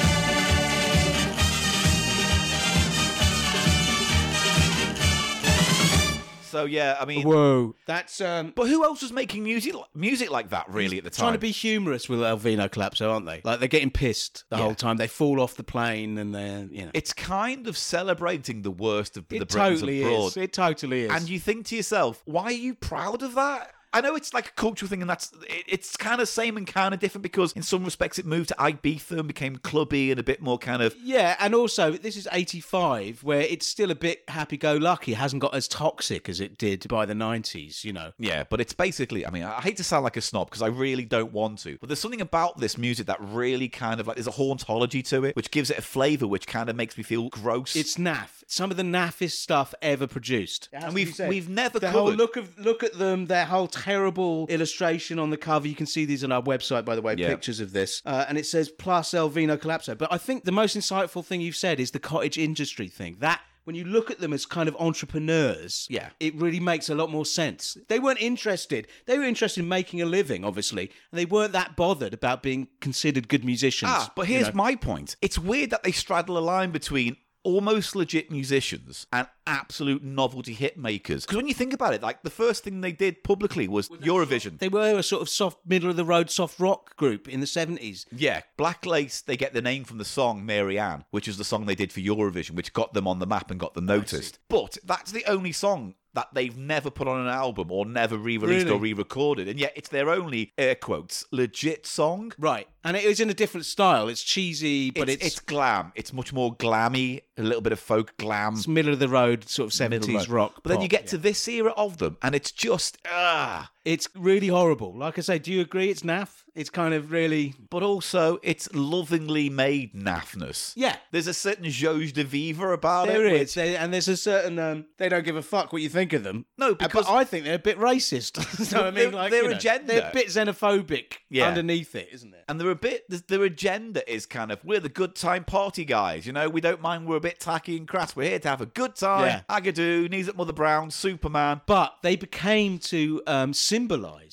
So yeah, I mean, Whoa. That's um. but who else was making music music like that really at the time? Trying to be humorous with El Vino Collapso, aren't they? Like they're getting pissed the Yeah. whole time. They fall off the plane and they're, you know. It's kind of celebrating the worst of the It Britons totally abroad. is. It totally is. And you think to yourself, why are you proud of that? I know it's like a cultural thing, and that's it, it's kind of same and kind of different because in some respects it moved to Ibiza and became clubby and a bit more kind of Yeah, and also this is eighty-five, where it's still a bit happy-go-lucky. It hasn't got as toxic as it did by the nineties, you know. yeah. But it's basically, I mean, I hate to sound like a snob because I really don't want to, but there's something about this music that really kind of like there's a hauntology to it, which gives it a flavour which kind of makes me feel gross. It's naff. Some of the naffest stuff ever produced. and we've we've never The covered. whole look of look at them, their whole terrible illustration on the cover. You can see these on our website, by the way, Yeah. pictures of this. Uh, and it says plus El Vino Collapso. But I think the most insightful thing you've said is the cottage industry thing. That when you look at them as kind of entrepreneurs, Yeah. it really makes a lot more sense. They weren't interested. They were interested in making a living, obviously, and they weren't that bothered about being considered good musicians. Ah, but you here's know. my point. It's weird that they straddle a line between almost legit musicians and absolute novelty hit makers. Because when you think about it, like the first thing they did publicly was Eurovision. They were a sort of soft, middle of the road soft rock group in the seventies. Yeah, Black Lace, they get the name from the song Mary Ann, which is the song they did for Eurovision, which got them on the map and got them noticed. But that's the only song that they've never put on an album or never re-released Really? or re-recorded. And yet it's their only, air quotes, legit song. Right. And it is in a different style. It's cheesy, but it's, it's, it's glam. It's much more glammy, a little bit of folk glam. it's middle of the road sort of seventies Middle road. rock. But then pop, you get yeah. to this era of them, and it's just ah. It's really horrible. Like I say, do you agree it's naff? It's kind of really... But also, it's lovingly made naffness. Yeah. There's a certain jauge de vivre about There it. is. which- There- and there's a certain... Um, they don't give a fuck what you think of them. No, Uh, because- But I think they're a bit racist. so, I mean, Their- like, their you know, agenda- They're a bit xenophobic Yeah. underneath it, isn't it? And they're a bit, their agenda is kind of, we're the good time party guys, you know, we don't mind, we're a bit tacky and crass, we're here to have a good time. Yeah. Agadoo, Knees at Mother Brown, Superman. But they became to um, symbolise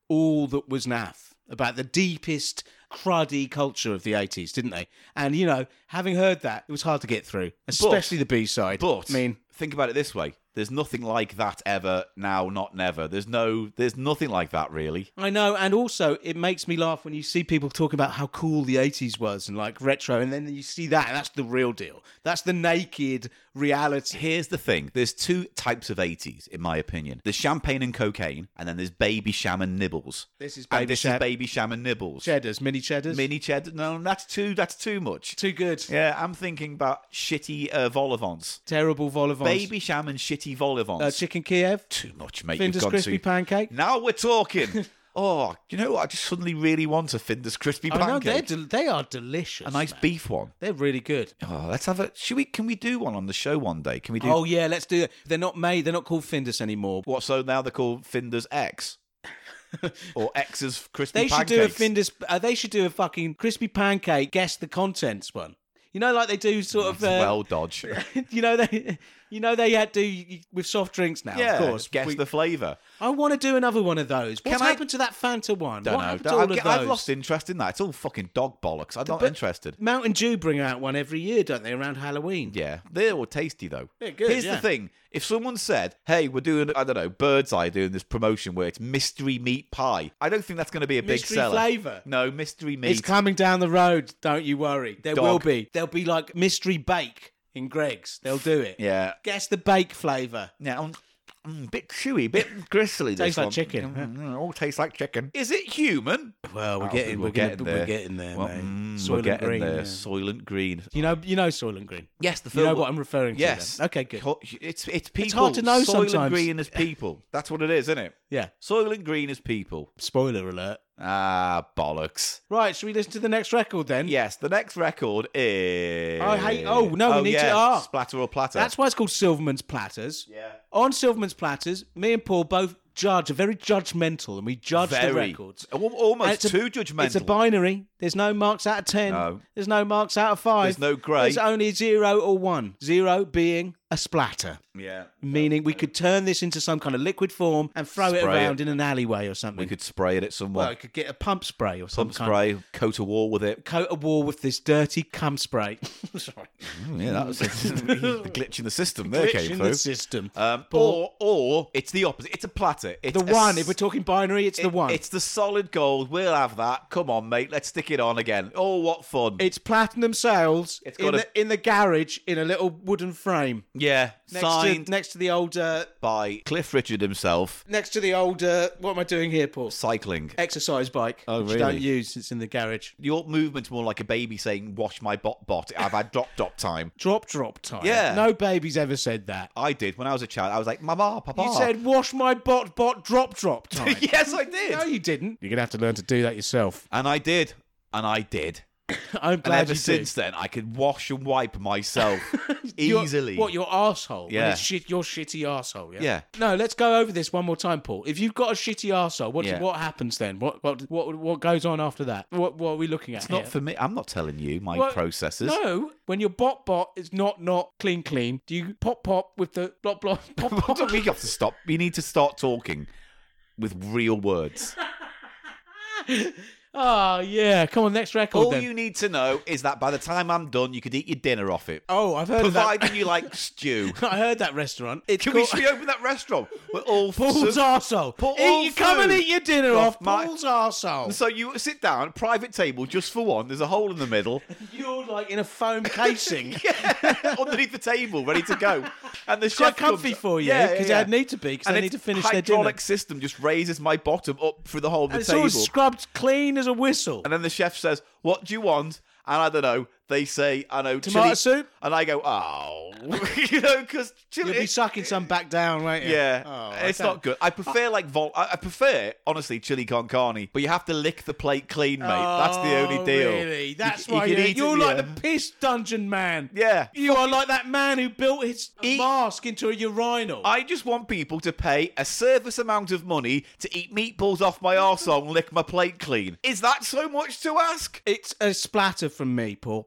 all that was naff, about the deepest, cruddy culture of the eighties, didn't they? And, you know, having heard that, it was hard to get through, especially But- the B-side. But I mean, think about it this way. There's nothing like that ever now, not never. There's no, there's nothing like that really. I know, and also it makes me laugh when you see people talking about how cool the eighties was and like retro, and then you see that, and that's the real deal. That's the naked reality. Here's the thing. There's two types of eighties, in my opinion. There's champagne and cocaine, and then there's baby sham and nibbles. This is and baby this sham. is baby sham and nibbles. Cheddars, mini cheddars. Mini cheddar. No, that's too. That's too much. Too good. Yeah, I'm thinking about shitty uh, vol au vents. Terrible vol au vents. Baby sham and shitty vol au vents. Uh, chicken Kiev. Too much, mate. Finder's You've gone crispy too... pancake. Now we're talking. Oh, you know what? I just suddenly really want a Finder's crispy I know, they're pancake. del- they are delicious. A nice man. beef one. They're really good. Oh, let's have a. Should we? Can we do one on the show one day? Can we do? Oh yeah, let's do it. They're not made. They're not called Findus anymore. What? So now they're called Finder's X, or X's crispy They should pancakes. do a Findus. Uh, they should do a fucking crispy pancake. Guess the contents one. You know, like they do sort of. Uh, well, dodge. you know they. You know they had to with soft drinks now. Yeah, of course. guess We- the flavour. I want to do another one of those. What's Can I- happened to that Fanta one? Don't what know. happened to Don't- all I've, of get- those? I've lost interest in that. It's all fucking dog bollocks. I'm not But- interested. Mountain Dew bring out one every year, don't they? Around Halloween. Yeah, they're all tasty though. They're good, Here's yeah. the thing: if someone said, "Hey, we're doing, I don't know, Bird's Eye doing this promotion where it's mystery meat pie," I don't think that's going to be a big Mystery seller. flavour. No, mystery meat. It's coming down the road. Don't you worry. There Dog. will be. There'll be like mystery bake in Greg's. They'll do it. Yeah. Guess the bake flavour. Yeah, um, mm, bit chewy, bit gristly. this Tastes like one. chicken. Mm, mm, all tastes like chicken. Is it human? Well, we're Oh, getting, we're we're, gonna- getting we're there. getting there, Well, mate. mm, Soylent we're getting Green. there. yeah. Soylent Green. You know, you know Soylent Green. Yes, the You know film- what I'm referring to. Yes. then? Okay, good. Co- It's it's people. hard to know Soylent sometimes. Green is people. That's what it is, isn't it? Yeah. Soylent Green is people. Spoiler alert. Ah, bollocks. Right, should we listen to the next record then? Yes, the next record is. I hate- oh, no, we oh, need to- yeah, ah. Splatter or Platter. That's why it's called Silverman's Platters. Yeah. On Silverman's Platters, me and Paul both judge, are very judgmental, and we judge the Very. records. Al- Almost And it's a- too judgmental. It's a binary. There's no marks out of ten. No. There's no marks out of five. There's no grey. There's only zero or one. Zero being a splatter. Yeah. Meaning we could turn this into some kind of liquid form and throw it Spray around it. in an alleyway or something. We could spray it at well, someone. we could get a pump spray or some Pump kind spray, coat a wall with it. coat a wall with this dirty cum spray. Sorry. Oh, yeah, that was the glitch in the system there Glitch came in through. the system. Um, Paul- or, or it's the opposite. It's a platter. It's the a one. s- If we're talking binary, it's the it- one. It's the solid gold. We'll have that. Come on, mate. Let's stick it on again. Oh, what fun! It's platinum sales It's in got a- the, in the garage in a little wooden frame yeah, next signed to next to the old uh, by Cliff Richard himself. next to the old uh, what am I doing here, Paul? Cycling. Exercise bike. Oh, which you don't really? use. It's in the garage. Your movement's more like a baby saying, "Wash my bot bot." I've had drop drop time. Drop drop time. Yeah. No baby's ever said that. I did when I was a child. I was like, "Mama, Papa." You said wash my bot bot drop drop time. yes, I did. No, you didn't. You're gonna have to learn to do that yourself. And I did. And I did. I'm And glad ever you since then, I could wash and wipe myself Your- easily. What, your arsehole? Yeah. When it's shit, your shitty arsehole, yeah? Yeah. No, let's go over this one more time, Paul. If you've got a shitty arsehole, what, Yeah. what happens then? What, what what what goes on after that? What what are we looking at It's not here? for me. I'm not telling you my Well, processes. No, when your bot bot is not not clean clean, do you pop pop with the blop blop pop pop? we have to stop. We need to start talking with real words. Oh yeah, come on, next record All then. you need to know is that by the time I'm done, you could eat your dinner off it. Oh, I've heard of that. Providing you like stew. I heard that restaurant. It's Can we, called should we open that restaurant? We're all Paul's so, arsehole. Paul- Eat, all you come and food eat your dinner off off my- Paul's arsehole. so you sit down, private table just for one. There's a hole in the middle. You're like in a foam casing. underneath the table, ready to go. And the It's quite chef comes- comfy for you Yeah, because yeah, yeah. they need to be because And they its need to finish their dinner. hydraulic system just raises my bottom up through the hole of the And it's table. all scrubbed clean as a whistle. And then the chef says, "What do you want?" And I don't know. They say, "I know Tomato chili soup? and I go, "Oh," you know, because chili. You'll be sucking some back down, won't you? Yeah, Oh, it's okay. not good. I prefer like vol. I I prefer honestly chili con carne, but you have to lick the plate clean, mate. That's the only Oh, deal. Really? That's you, you why can you're, eat it, you're like yeah. the piss dungeon man. Yeah. You are like that man who built his Eat- mask into a urinal. I just want people to pay a service amount of money to eat meatballs off my arsehole and lick my plate clean. Is that so much to ask? It's a splatter from me, Paul.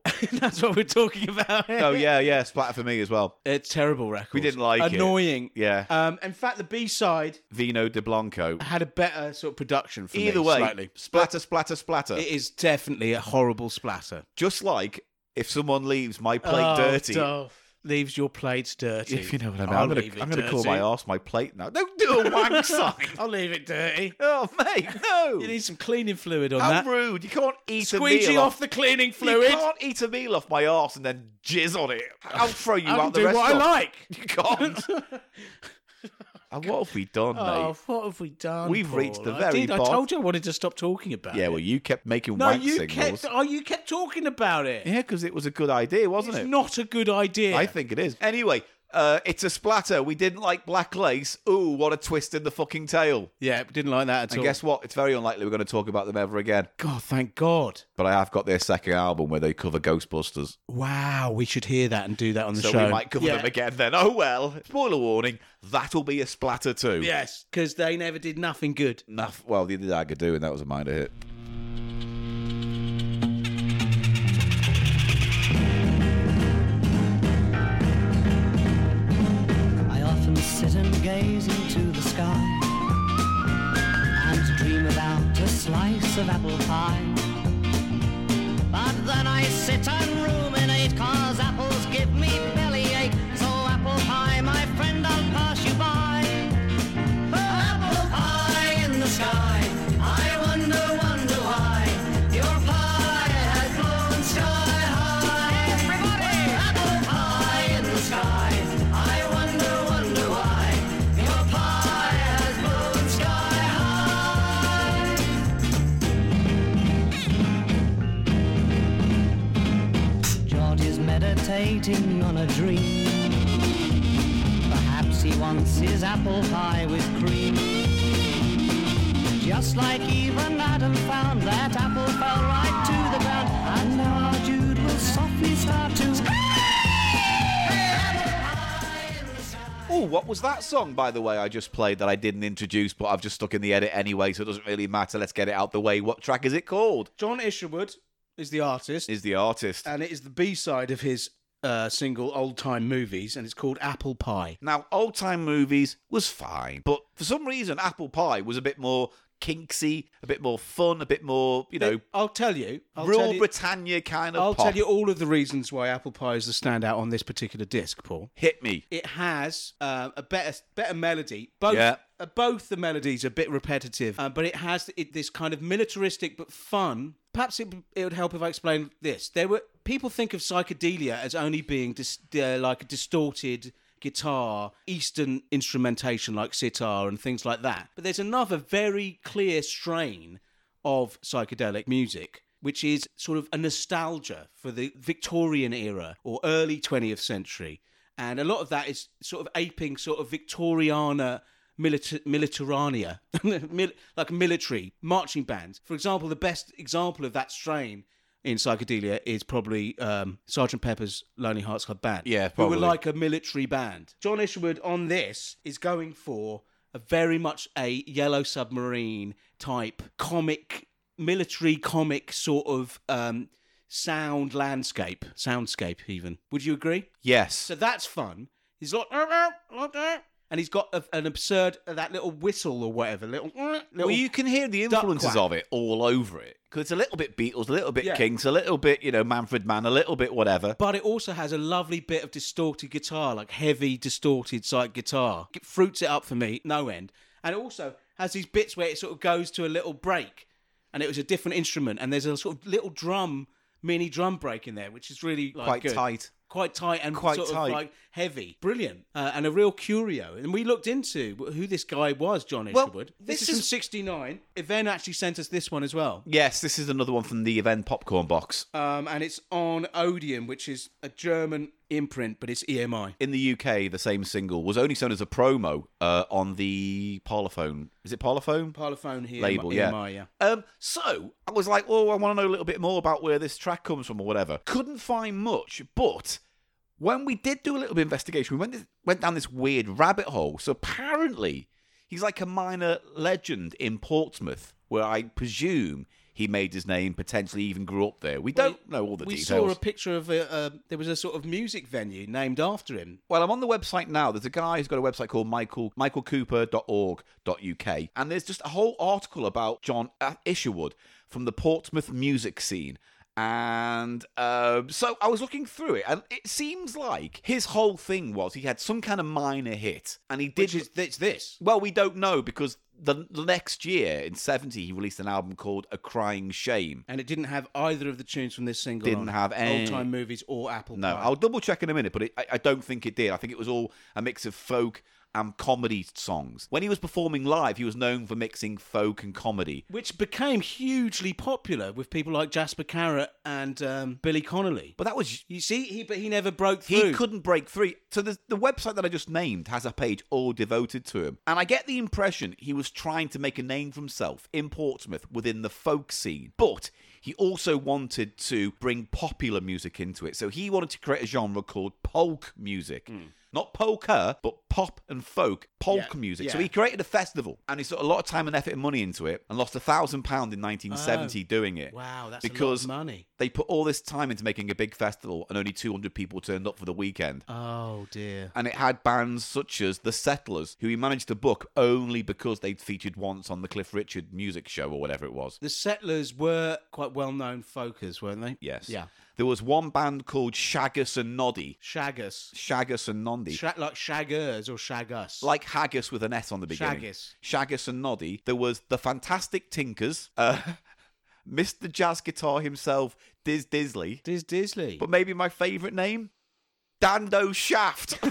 That's what we're talking about. Oh, yeah, yeah, Splatter for me as well. It's terrible record. We didn't like it. Annoying. Yeah. Um, in fact, the B-side Vino de Blanco. had a better sort of production for Either me, way, slightly. splatter, splatter, splatter. It is definitely a horrible splatter. Just like if someone leaves my plate Oh, dirty. Dolph. Leaves your plates dirty. If you know what I mean. I'll I'm gonna, leave it I'm gonna call dirty. my arse my plate now. Don't do a wank sign. I'll leave it dirty. Oh, mate, no. You need some cleaning fluid on How that. rude. You can't eat a Squeegee meal off the cleaning fluid. You can't eat a meal off my arse and then jizz on it. I'll throw you I can out the do what I restaurant. like. You can't. And what have we done, Oh, mate? what have we done? We've Paul? reached the I very did- I bottom. told you I wanted to stop talking about Yeah, it. well, you kept making no, wank you signals. kept. Oh, you kept talking about it. Yeah, because it was a good idea, wasn't It's it? not a good idea. I think it is. Anyway, uh, it's a splatter. We didn't like Black Lace. Ooh, what a twist in the fucking tail. Yeah, didn't like that at And all. guess what? It's very unlikely we're going to talk about them ever again. God, thank God. But I have got their second album where they cover Ghostbusters. Wow, we should hear that and do that on the So show. we might cover Yeah. them again then. Oh well. Spoiler warning, that'll be a splatter too. Yes, because they never did nothing good. Enough. Well, they did Agadoo and that was a minor hit. I often sit and gaze into the sky and dream about a slice of apple pie. But then I sit and ruminate, cause apples give me bellyache. So apple pie, my friend, I'll pass you by. Apple pie in the sky, I wonder, wonder why your pie has flown sky high. Everybody! Apple pie in the sky, I wonder, wonder why your pie has flown sky high. George is meditating on a dream. Perhaps he wants his apple pie with cream. Just like Eve and Adam found that apple fell right to the ground. And now our Jude will softly start to Oh, what was that song, by the way, I just played that I didn't introduce, but I've just stuck in the edit anyway, so it doesn't really matter. Let's get it out the way. What track is it called? John Isherwood is the artist, Is the artist. and it is the B-side of his uh, single Old Time Movies, and it's called Apple Pie. Now, old time movies was fine, but for some reason, Apple Pie was a bit more kinksy, a bit more fun, a bit more, you know, I'll tell you. I'll Rule tell you, Britannia kind of I'll pop. tell you all of the reasons why Apple Pie is the standout on this particular disc, Paul. Hit me. It has uh, a better better melody. Both Yeah. uh, both the melodies are a bit repetitive, uh, but it has it, this kind of militaristic but fun. Perhaps it, it would help if I explain this. There were people think of psychedelia as only being dis, uh, like a distorted guitar, Eastern instrumentation like sitar and things like that. But there's another very clear strain of psychedelic music, which is sort of a nostalgia for the Victorian era or early twentieth century. And a lot of that is sort of aping sort of Victoriana milita- militariania, Mil- like military marching bands. For example, the best example of that strain in psychedelia is probably um, Sergeant Pepper's Lonely Hearts Club Band. Yeah, Who probably. were like a military band. John Isherwood on this is going for a very much a Yellow Submarine type comic, military comic sort of um, sound landscape, soundscape even. Would you agree? Yes. So that's fun. He's like, and he's got a, an absurd uh, that little whistle or whatever, little. little Well, you can hear the duck influences quack. of it all over it. Because it's a little bit Beatles, a little bit Yeah. Kinks, a little bit, you know, Manfred Mann, a little bit whatever. But it also has a lovely bit of distorted guitar, like heavy distorted side guitar. It fruits it up for me, no end. And it also has these bits where it sort of goes to a little break, and it was a different instrument, and there's a sort of little drum, mini drum break in there, which is really like, Quite good. tight. Quite tight and Quite sort tight. of like heavy. Brilliant. Uh, and a real curio. And we looked into who this guy was, John Well, Isherwood. this This, is from is- sixty-nine. Yvonne actually sent us this one as well. Yes, this is another one from the event Popcorn Box. Um, and it's on Odeon, which is a German imprint, but it's E M I. In the U K, the same single was only shown as a promo uh, on the Parlophone. Is it Parlophone? Parlophone here. Label, E M I, yeah. yeah. Um, so I was like, well, I want to know a little bit more about where this track comes from or whatever. Couldn't find much, but when we did do a little bit of investigation, we went went down this weird rabbit hole. So apparently, he's like a minor legend in Portsmouth, where I presume he made his name, potentially even grew up there. We Well, don't know all the we details. saw a picture of a, uh, there was a sort of music venue named after him. Well, I'm on the website now. There's a guy who's got a website called michael michael cooper dot org dot U K, and there's just a whole article about John Isherwood from the Portsmouth music scene. And uh, so I was looking through it, and it seems like his whole thing was he had some kind of minor hit, and he did. Which is it's this. Well, we don't know because the, the next year in seventy he released an album called A Crying Shame. And it didn't have either of the tunes from this single. Didn't on have any- Old Time Movies or Apple No, Pie. I'll double check in a minute, but it, I, I don't think it did. I think it was all a mix of folk and comedy songs. When he was performing live, he was known for mixing folk and comedy. Which became hugely popular with people like Jasper Carrott and um, Billy Connolly. But that was... You see, he but he never broke through. He couldn't break free. So the, the website that I just named has a page all devoted to him. And I get the impression he was trying to make a name for himself in Portsmouth within the folk scene. But he also wanted to bring popular music into it. So he wanted to create a genre called folk music. Mm. Not polka, but pop and folk, polka Yeah, music. yeah. So he created a festival, and he put a lot of time and effort and money into it, and lost a thousand pound in nineteen seventy doing it. Wow, that's because a lot of money. They put all this time into making a big festival, and only two hundred people turned up for the weekend. Oh, dear. And it had bands such as The Settlers, who he managed to book only because they'd featured once on the Cliff Richard music show or whatever it was. The Settlers were quite well-known folkers, weren't they? Yes. Yeah. There was one band called Shaggus and Noddy. Shaggus. Shaggus and Noddy. Sha- like Shaggers or Shaggus. Like Haggis with an S on the beginning. Shaggus. Shaggus and Noddy. There was the Fantastic Tinkers. Uh, Mister Jazz Guitar himself, Diz Disley. Diz Disley. But maybe my favourite name? Dando Shaft.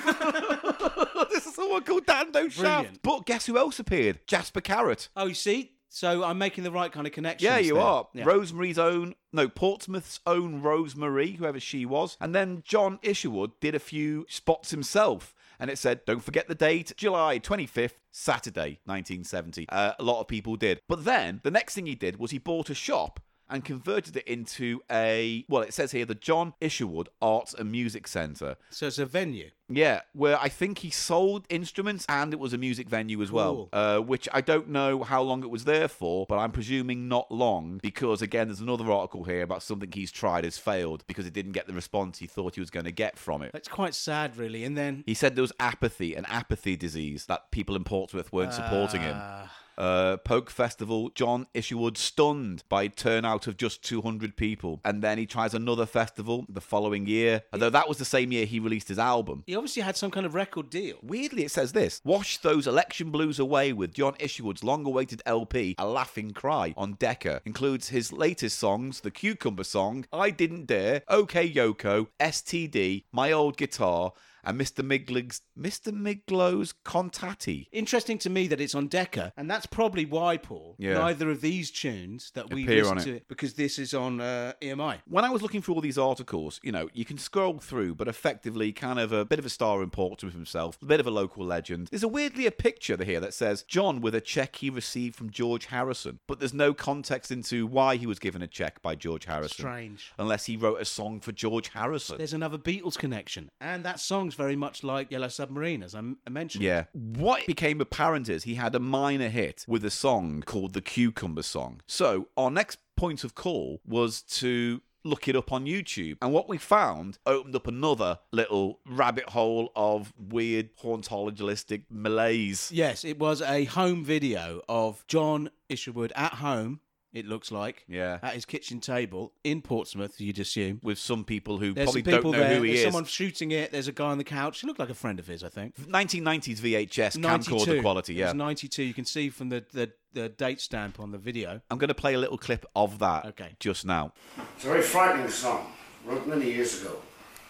This is someone called Dando Shaft. Brilliant. But guess who else appeared? Jasper Carrott. Oh, you see? So I'm making the right kind of connections. Yeah, you there. are. Yeah. Rosemary's own, no, Portsmouth's own Rosemary, whoever she was. And then John Isherwood did a few spots himself. And it said, don't forget the date, July twenty-fifth, Saturday, nineteen seventy. Uh, a lot of people did. But then, the next thing he did was he bought a shop and converted it into a, well, it says here, the John Isherwood Arts and Music Centre. So it's a venue. Yeah, where I think he sold instruments and it was a music venue as well, Cool. uh, which I don't know how long it was there for, but I'm presuming not long because, again, there's another article here about something he's tried has failed because it didn't get the response he thought he was going to get from it. That's quite sad, really. And then... He said there was apathy, an apathy disease, that people in Portsmouth weren't supporting him. Uh, Uh, Poke Festival, John Isherwood stunned by turnout of just two hundred people. And then he tries another festival the following year, although that was the same year he released his album. He obviously had some kind of record deal. Weirdly, it says this: wash those election blues away with John Isherwood's long-awaited L P, A Laughing Cry, on Decca. Includes his latest songs, The Cucumber Song, I Didn't Dare, OK Yoko, S T D, My Old Guitar, and Mister Miglig's, Mister Miglow's Contatti. Interesting to me that it's on Decca, and that's probably why, Paul, Yeah. neither of these tunes that we Appear listen on to, it. because this is on uh, E M I. When I was looking through all these articles, you know, you can scroll through, but effectively kind of a bit of a star in Portsmouth himself, a bit of a local legend. There's a weirdly a picture here that says John with a check he received from George Harrison, but there's no context into why he was given a check by George Harrison. Strange. Unless he wrote a song for George Harrison. There's another Beatles connection, and that song's very much like Yellow Submarine, as I m- I mentioned. Yeah. What became apparent is he had a minor hit with a song called The Cucumber Song. So our next point of call was to look it up on YouTube. And what we found opened up another little rabbit hole of weird hauntologistic malaise. Yes, it was a home video of John Isherwood at home, it looks like, Yeah. at his kitchen table in Portsmouth, you'd assume. With some people who There's probably some people don't know there. who he There's is. someone shooting it. There's a guy on the couch. He looked like a friend of his, I think. nineteen nineties V H S camcorder ninety-two. quality, It yeah. was ninety-two. You can see from the, the, the date stamp on the video. I'm going to play a little clip of that Okay. just now. It's a very frightening song, wrote many years ago.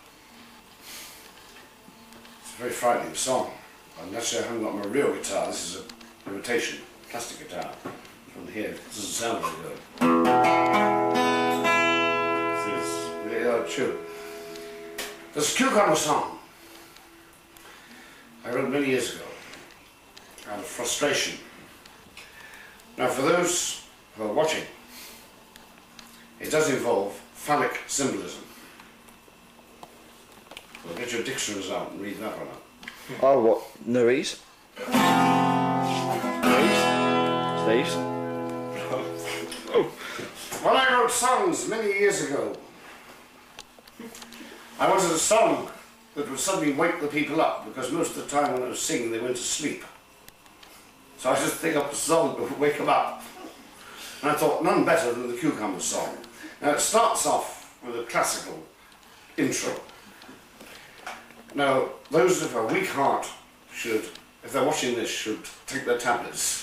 It's a very frightening song. Unless I haven't got my real guitar, this is an imitation, plastic guitar. From here, it doesn't sound very good. It's really true. This Cucumber Song I wrote many years ago, out of frustration. Now for those who are watching, it does involve phallic symbolism. Well, get your dictionaries out and read that one out. Oh, what? Nuries? Nuries? Steve's? Oh, When I wrote songs many years ago, I wanted a song that would suddenly wake the people up, because most of the time when I was singing they went to sleep. So I just think up a song that would wake them up. And I thought none better than the Cucumber Song. Now it starts off with a classical intro. Now those of a weak heart should, if they're watching this, should take their tablets.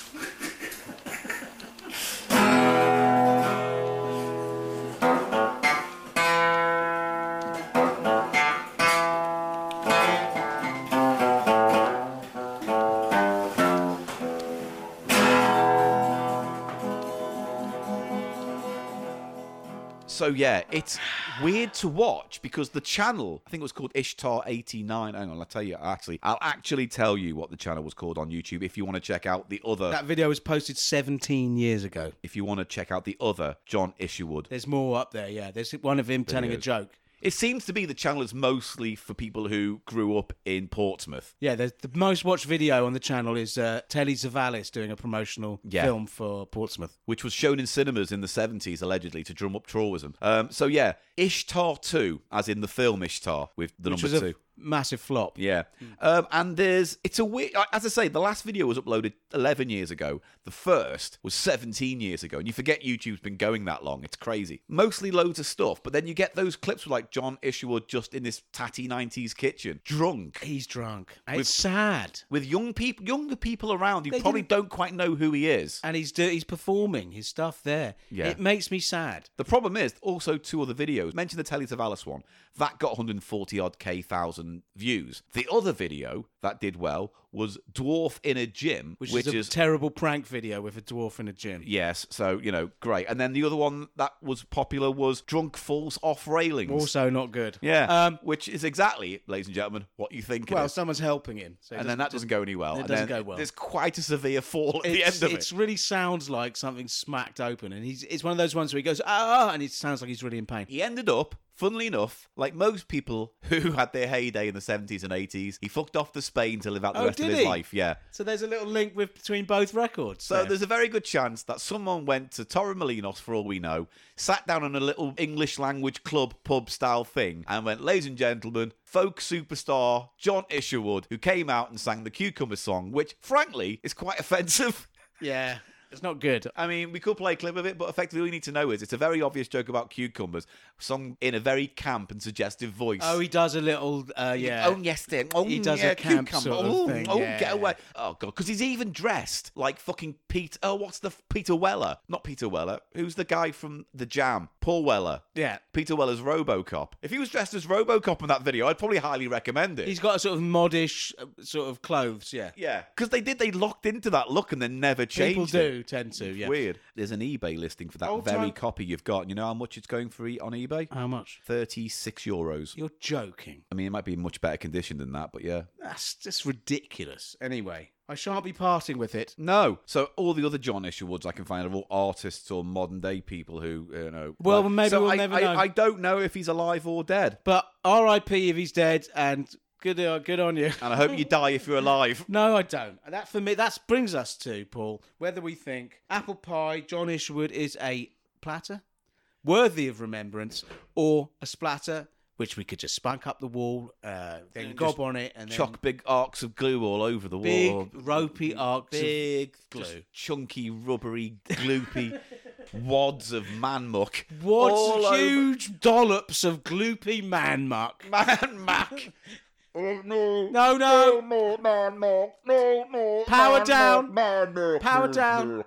So yeah, it's weird to watch because the channel, I think it was called Ishtar eighty-nine. Hang on, I'll tell you. Actually, I'll actually tell you what the channel was called on YouTube if you want to check out the other. That video was posted seventeen years ago. If you want to check out the other John Isherwood. There's more up there, yeah. There's one of him telling a Videos. joke. It seems to be the channel is mostly for people who grew up in Portsmouth. Yeah, the, the most watched video on the channel is uh, Telly Savalas doing a promotional Yeah. film for Portsmouth. Which was shown in cinemas in the seventies, allegedly, to drum up tourism. Um, so yeah, Ishtar two, as in the film Ishtar, with the Which number was two. a massive flop. Yeah. Um, and there's, it's a weird, as I say, the last video was uploaded eleven years ago. The first was seventeen years ago. And you forget YouTube's been going that long. It's crazy. Mostly loads of stuff. But then you get those clips with like John Isherwood just in this tatty nineties kitchen, drunk. He's drunk. With- It's sad. With young people, younger people around who They probably didn't- don't quite know who he is. And he's do- he's performing his stuff there. Yeah. It makes me sad. The problem is also two other videos. Mention the Telly Savalas one. That got one hundred forty odd K thousand views. The other video that did well was Dwarf in a Gym, Which, which, is a is terrible prank video with a dwarf in a gym. yes, so you know, great. And then the other one that was popular was Drunk Falls Off Railings. Also not good. yeah, Um, which is exactly, ladies and gentlemen, what you think. well, it is. someone's helping him. So it And then that doesn't go any well. it and doesn't then go well. There's quite a severe fall at the It's, end of it's it. really sounds like something smacked open, and he's it's one of those ones where he goes ah, and it sounds like he's really in pain. He ended up, funnily enough, like most people who had their heyday in the seventies and eighties, he fucked off to Spain to live out the Oh, rest of did his he? life. Yeah. So there's a little link with between both records. So there. there's a very good chance that someone went to Torremolinos, for all we know, sat down on a little English language club pub style thing and went, ladies and gentlemen, folk superstar John Isherwood, who came out and sang the Cucumber Song, which, frankly, is quite offensive. yeah, it's not good. I mean, we could play a clip of it, but effectively all we need to know is it's a very obvious joke about cucumbers, sung in a very camp and suggestive voice. Oh, he does a little uh, yeah. Oh, yes, dear. Oh, He does a yeah, camp cucumber. sort of oh, thing, oh yeah. get away. Oh, God. Because he's even dressed like fucking Pete. Oh, what's the Peter Weller? Not Peter Weller. Who's the guy from The Jam? Paul Weller. Yeah. Peter Weller's Robocop. If he was dressed as Robocop in that video, I'd probably highly recommend it. He's got a sort of modish uh, sort of clothes, yeah. yeah. Because they did. They locked into that look and then never changed People it. do tend to, yeah. Weird. There's an eBay listing for that Old very time- copy you've got. And you know how much it's going for e- on eBay? How much? thirty-six euros. You're joking. I mean, it might be in much better condition than that, but yeah. That's just ridiculous. Anyway, I shan't be parting with it. No. So all the other John Isherwoods I can find are all artists or modern day people who, you know. Well, like- maybe so we'll I, never I, know. I don't know if he's alive or dead. But R I P if he's dead, and good, uh, good on you. And I hope you die if you're alive. No, I don't. And that for me, that brings us to Paul. Whether we think apple pie, John Isherwood is a platter worthy of remembrance, or a splatter which we could just spunk up the wall, uh, then And gob just on it, and then Chuck big arcs of glue all over the big wall. ropey arcs Big, of glue. just chunky, rubbery, gloopy wads of man muck. What all over- huge dollops of gloopy man muck. Man muck. Oh, no. No, no. No, no, man, no, no, no. Power man, down. Man, no. Power down.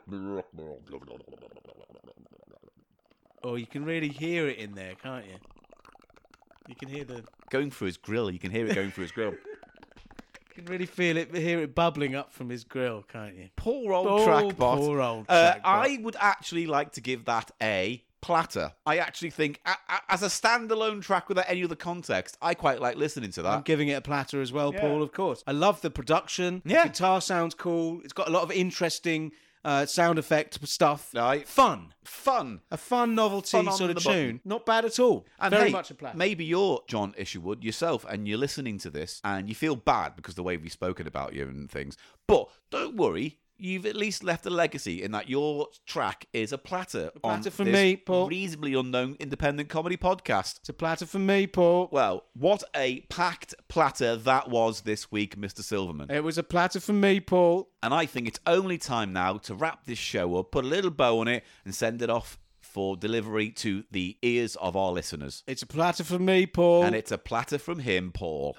Oh, you can really hear it in there, can't you? You can hear the. Going through his grill. You can hear it going through his grill. You can really feel it, hear it bubbling up from his grill, can't you? Poor old Oh, Trackbot. poor old Uh, Trackbot. I would actually like to give that a platter. I actually think, a, a, as a standalone track without any other context, I quite like listening to I'm that. giving it a platter as well, Yeah. Paul, of course. I love the production. Yeah. The guitar sounds cool. It's got a lot of interesting uh, sound effect stuff. Right. Fun. Fun. A fun novelty Fun on sort of the tune. button. Not bad at all. And Very hey, much a platter. maybe you're John Isherwood yourself and you're listening to this and you feel bad because the way we've spoken about you and things. But don't worry. you've at least left a legacy in that your track is a platter. A platter on for this me, Paul. Reasonably unknown independent comedy podcast. It's a platter for me, Paul. Well, what a packed platter that was this week, Mister Silverman. It was a platter for me, Paul. And I think it's only time now to wrap this show up, put a little bow on it, and send it off for delivery to the ears of our listeners. It's a platter for me, Paul. And it's a platter from him, Paul.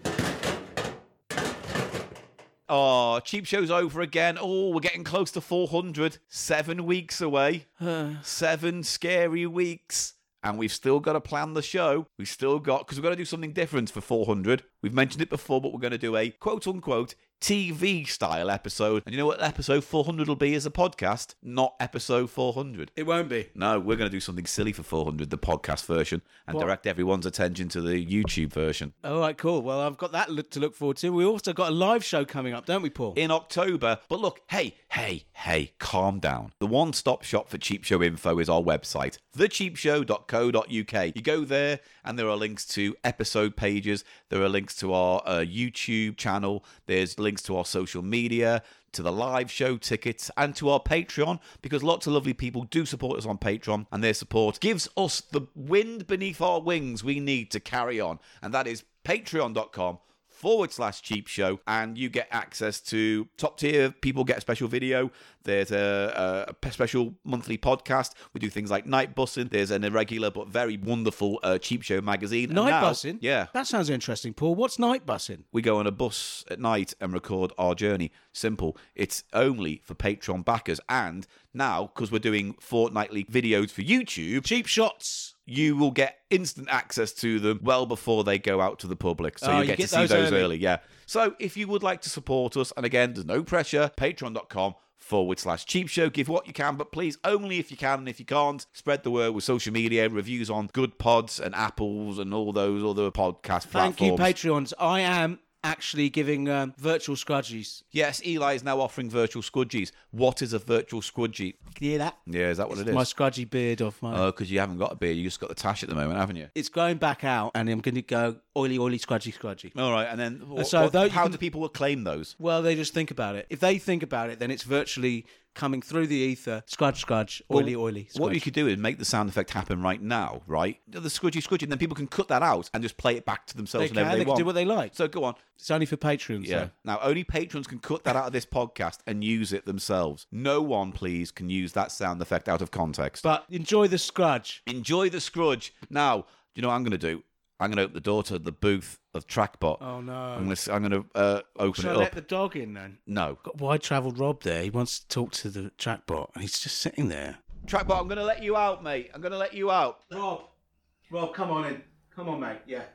Oh, Cheap Show's over again. Oh, we're getting close to four hundred. Seven weeks away. Seven scary weeks. And we've still got to plan the show. We've still got, because we've got to do something different for four hundred. We've mentioned it before, but we're going to do a quote-unquote T V-style episode. And you know what episode four hundred will be as a podcast? Not episode four hundred. It won't be. No, we're going to do something silly for four hundred, the podcast version, and What? direct everyone's attention to the YouTube version. All right, cool. Well, I've got that look to look forward to. We also got a live show coming up, don't we, Paul? In October. But look, hey, hey, hey, calm down. The one-stop shop for Cheap Show info is our website, the cheap show dot co dot uk. You go there and there are links to episode pages. There are links to our uh, YouTube channel. There's links to our social media, to the live show tickets, and to our Patreon, because lots of lovely people do support us on Patreon, and their support gives us the wind beneath our wings we need to carry on. And that is patreon.com forward slash cheap show, and you get access to top tier people, get a special video. There's a, a special monthly podcast. We do things like night bussing. There's an irregular but very wonderful uh, Cheap Show magazine. And Night now- bussing? Yeah. That sounds interesting, Paul. What's night bussing? We go on a bus at night and record our journey. Simple. It's only for Patreon backers. And now, because we're doing fortnightly videos for YouTube, Cheap shots. you will get instant access to them well before they go out to the public. So Oh, you you get, get to see those those early. early. Yeah. So if you would like to support us, and again, there's no pressure, patreon.com forward slash cheap show. Give what you can, but please only if you can. And if you can't, spread the word with social media, reviews on Good Pods and Apples and all those other podcast Thank you, platforms. Patreons. I am actually giving um, virtual scrudgies. Yes, Eli is now offering virtual squidgies. What is a virtual squidgie? Can you hear that? Yeah, is that what it is? My scrudgy beard off my... Oh, because you haven't got a beard. You just got the tash at the moment, haven't you? It's going back out, and I'm going to go oily, oily, scrudgy, scrudgy. All right, and then what, So what- though you how can- do people claim those? Well, they just think about it. If they think about it, then it's virtually coming through the ether. Scrudge, scrudge, oily, oily, What you scrudge. could do is make the sound effect happen right now, right? The squidgy squidgy, and then people can cut that out and just play it back to themselves They whenever can, they, they can want. do what they like. So go on. It's only for Patreons. Yeah. So. Now, only patrons can cut that out of this podcast and use it themselves. No one, please, can use that sound effect out of context. But enjoy the scrudge. Enjoy the scrudge. Now, do you know what I'm going to do? I'm going to open the door to the booth of Trackbot. Oh, no. I'm going to, I'm going to uh, open Shall it I up. let the dog in, then? No. Got wide-travelled Rob there. He wants to talk to the trackbot, and he's just sitting there. Trackbot, I'm going to let you out, mate. I'm going to let you out. Rob, Rob, come on in. Come on, mate. Yeah.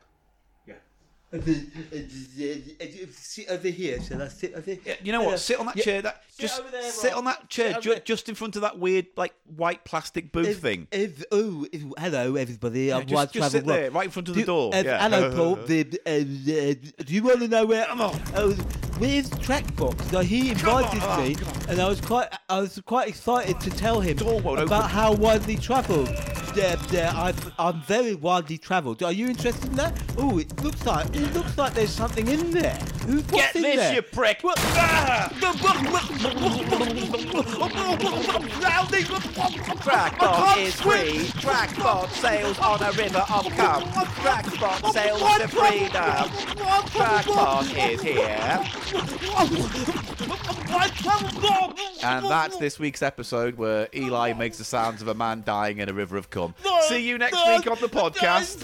Sit over here, shall I sit over here? Yeah, you know what? Sit on that Yeah. chair. That just over there, sit Rob. on that chair, Sit ju- over there. just in front of that weird, like white plastic booth thing. Ev- oh, ev- hello, everybody. Yeah, I'm just, White just sit Travel Rob. there, right in front of the Do- door. uh, yeah. Hello, Paul. The, uh, uh, do you want to know where? Come on. Oh, where's Trackbox? Now, he invited on, me, come and I was quite, I was quite excited to tell him Door won't about open. how widely travelled. Yeah, yeah, I've, I'm very widely travelled. Are you interested in that? Oh, it looks like it looks like there's something in there. Who, what's Get in this, there? you prick! Trackbot is free. Trackbot sails on a river of cum. Trackbot sails to freedom. Trackbot is here. And that's this week's episode where Eli makes the sounds of a man dying in a river of cum. See you next week on the podcast.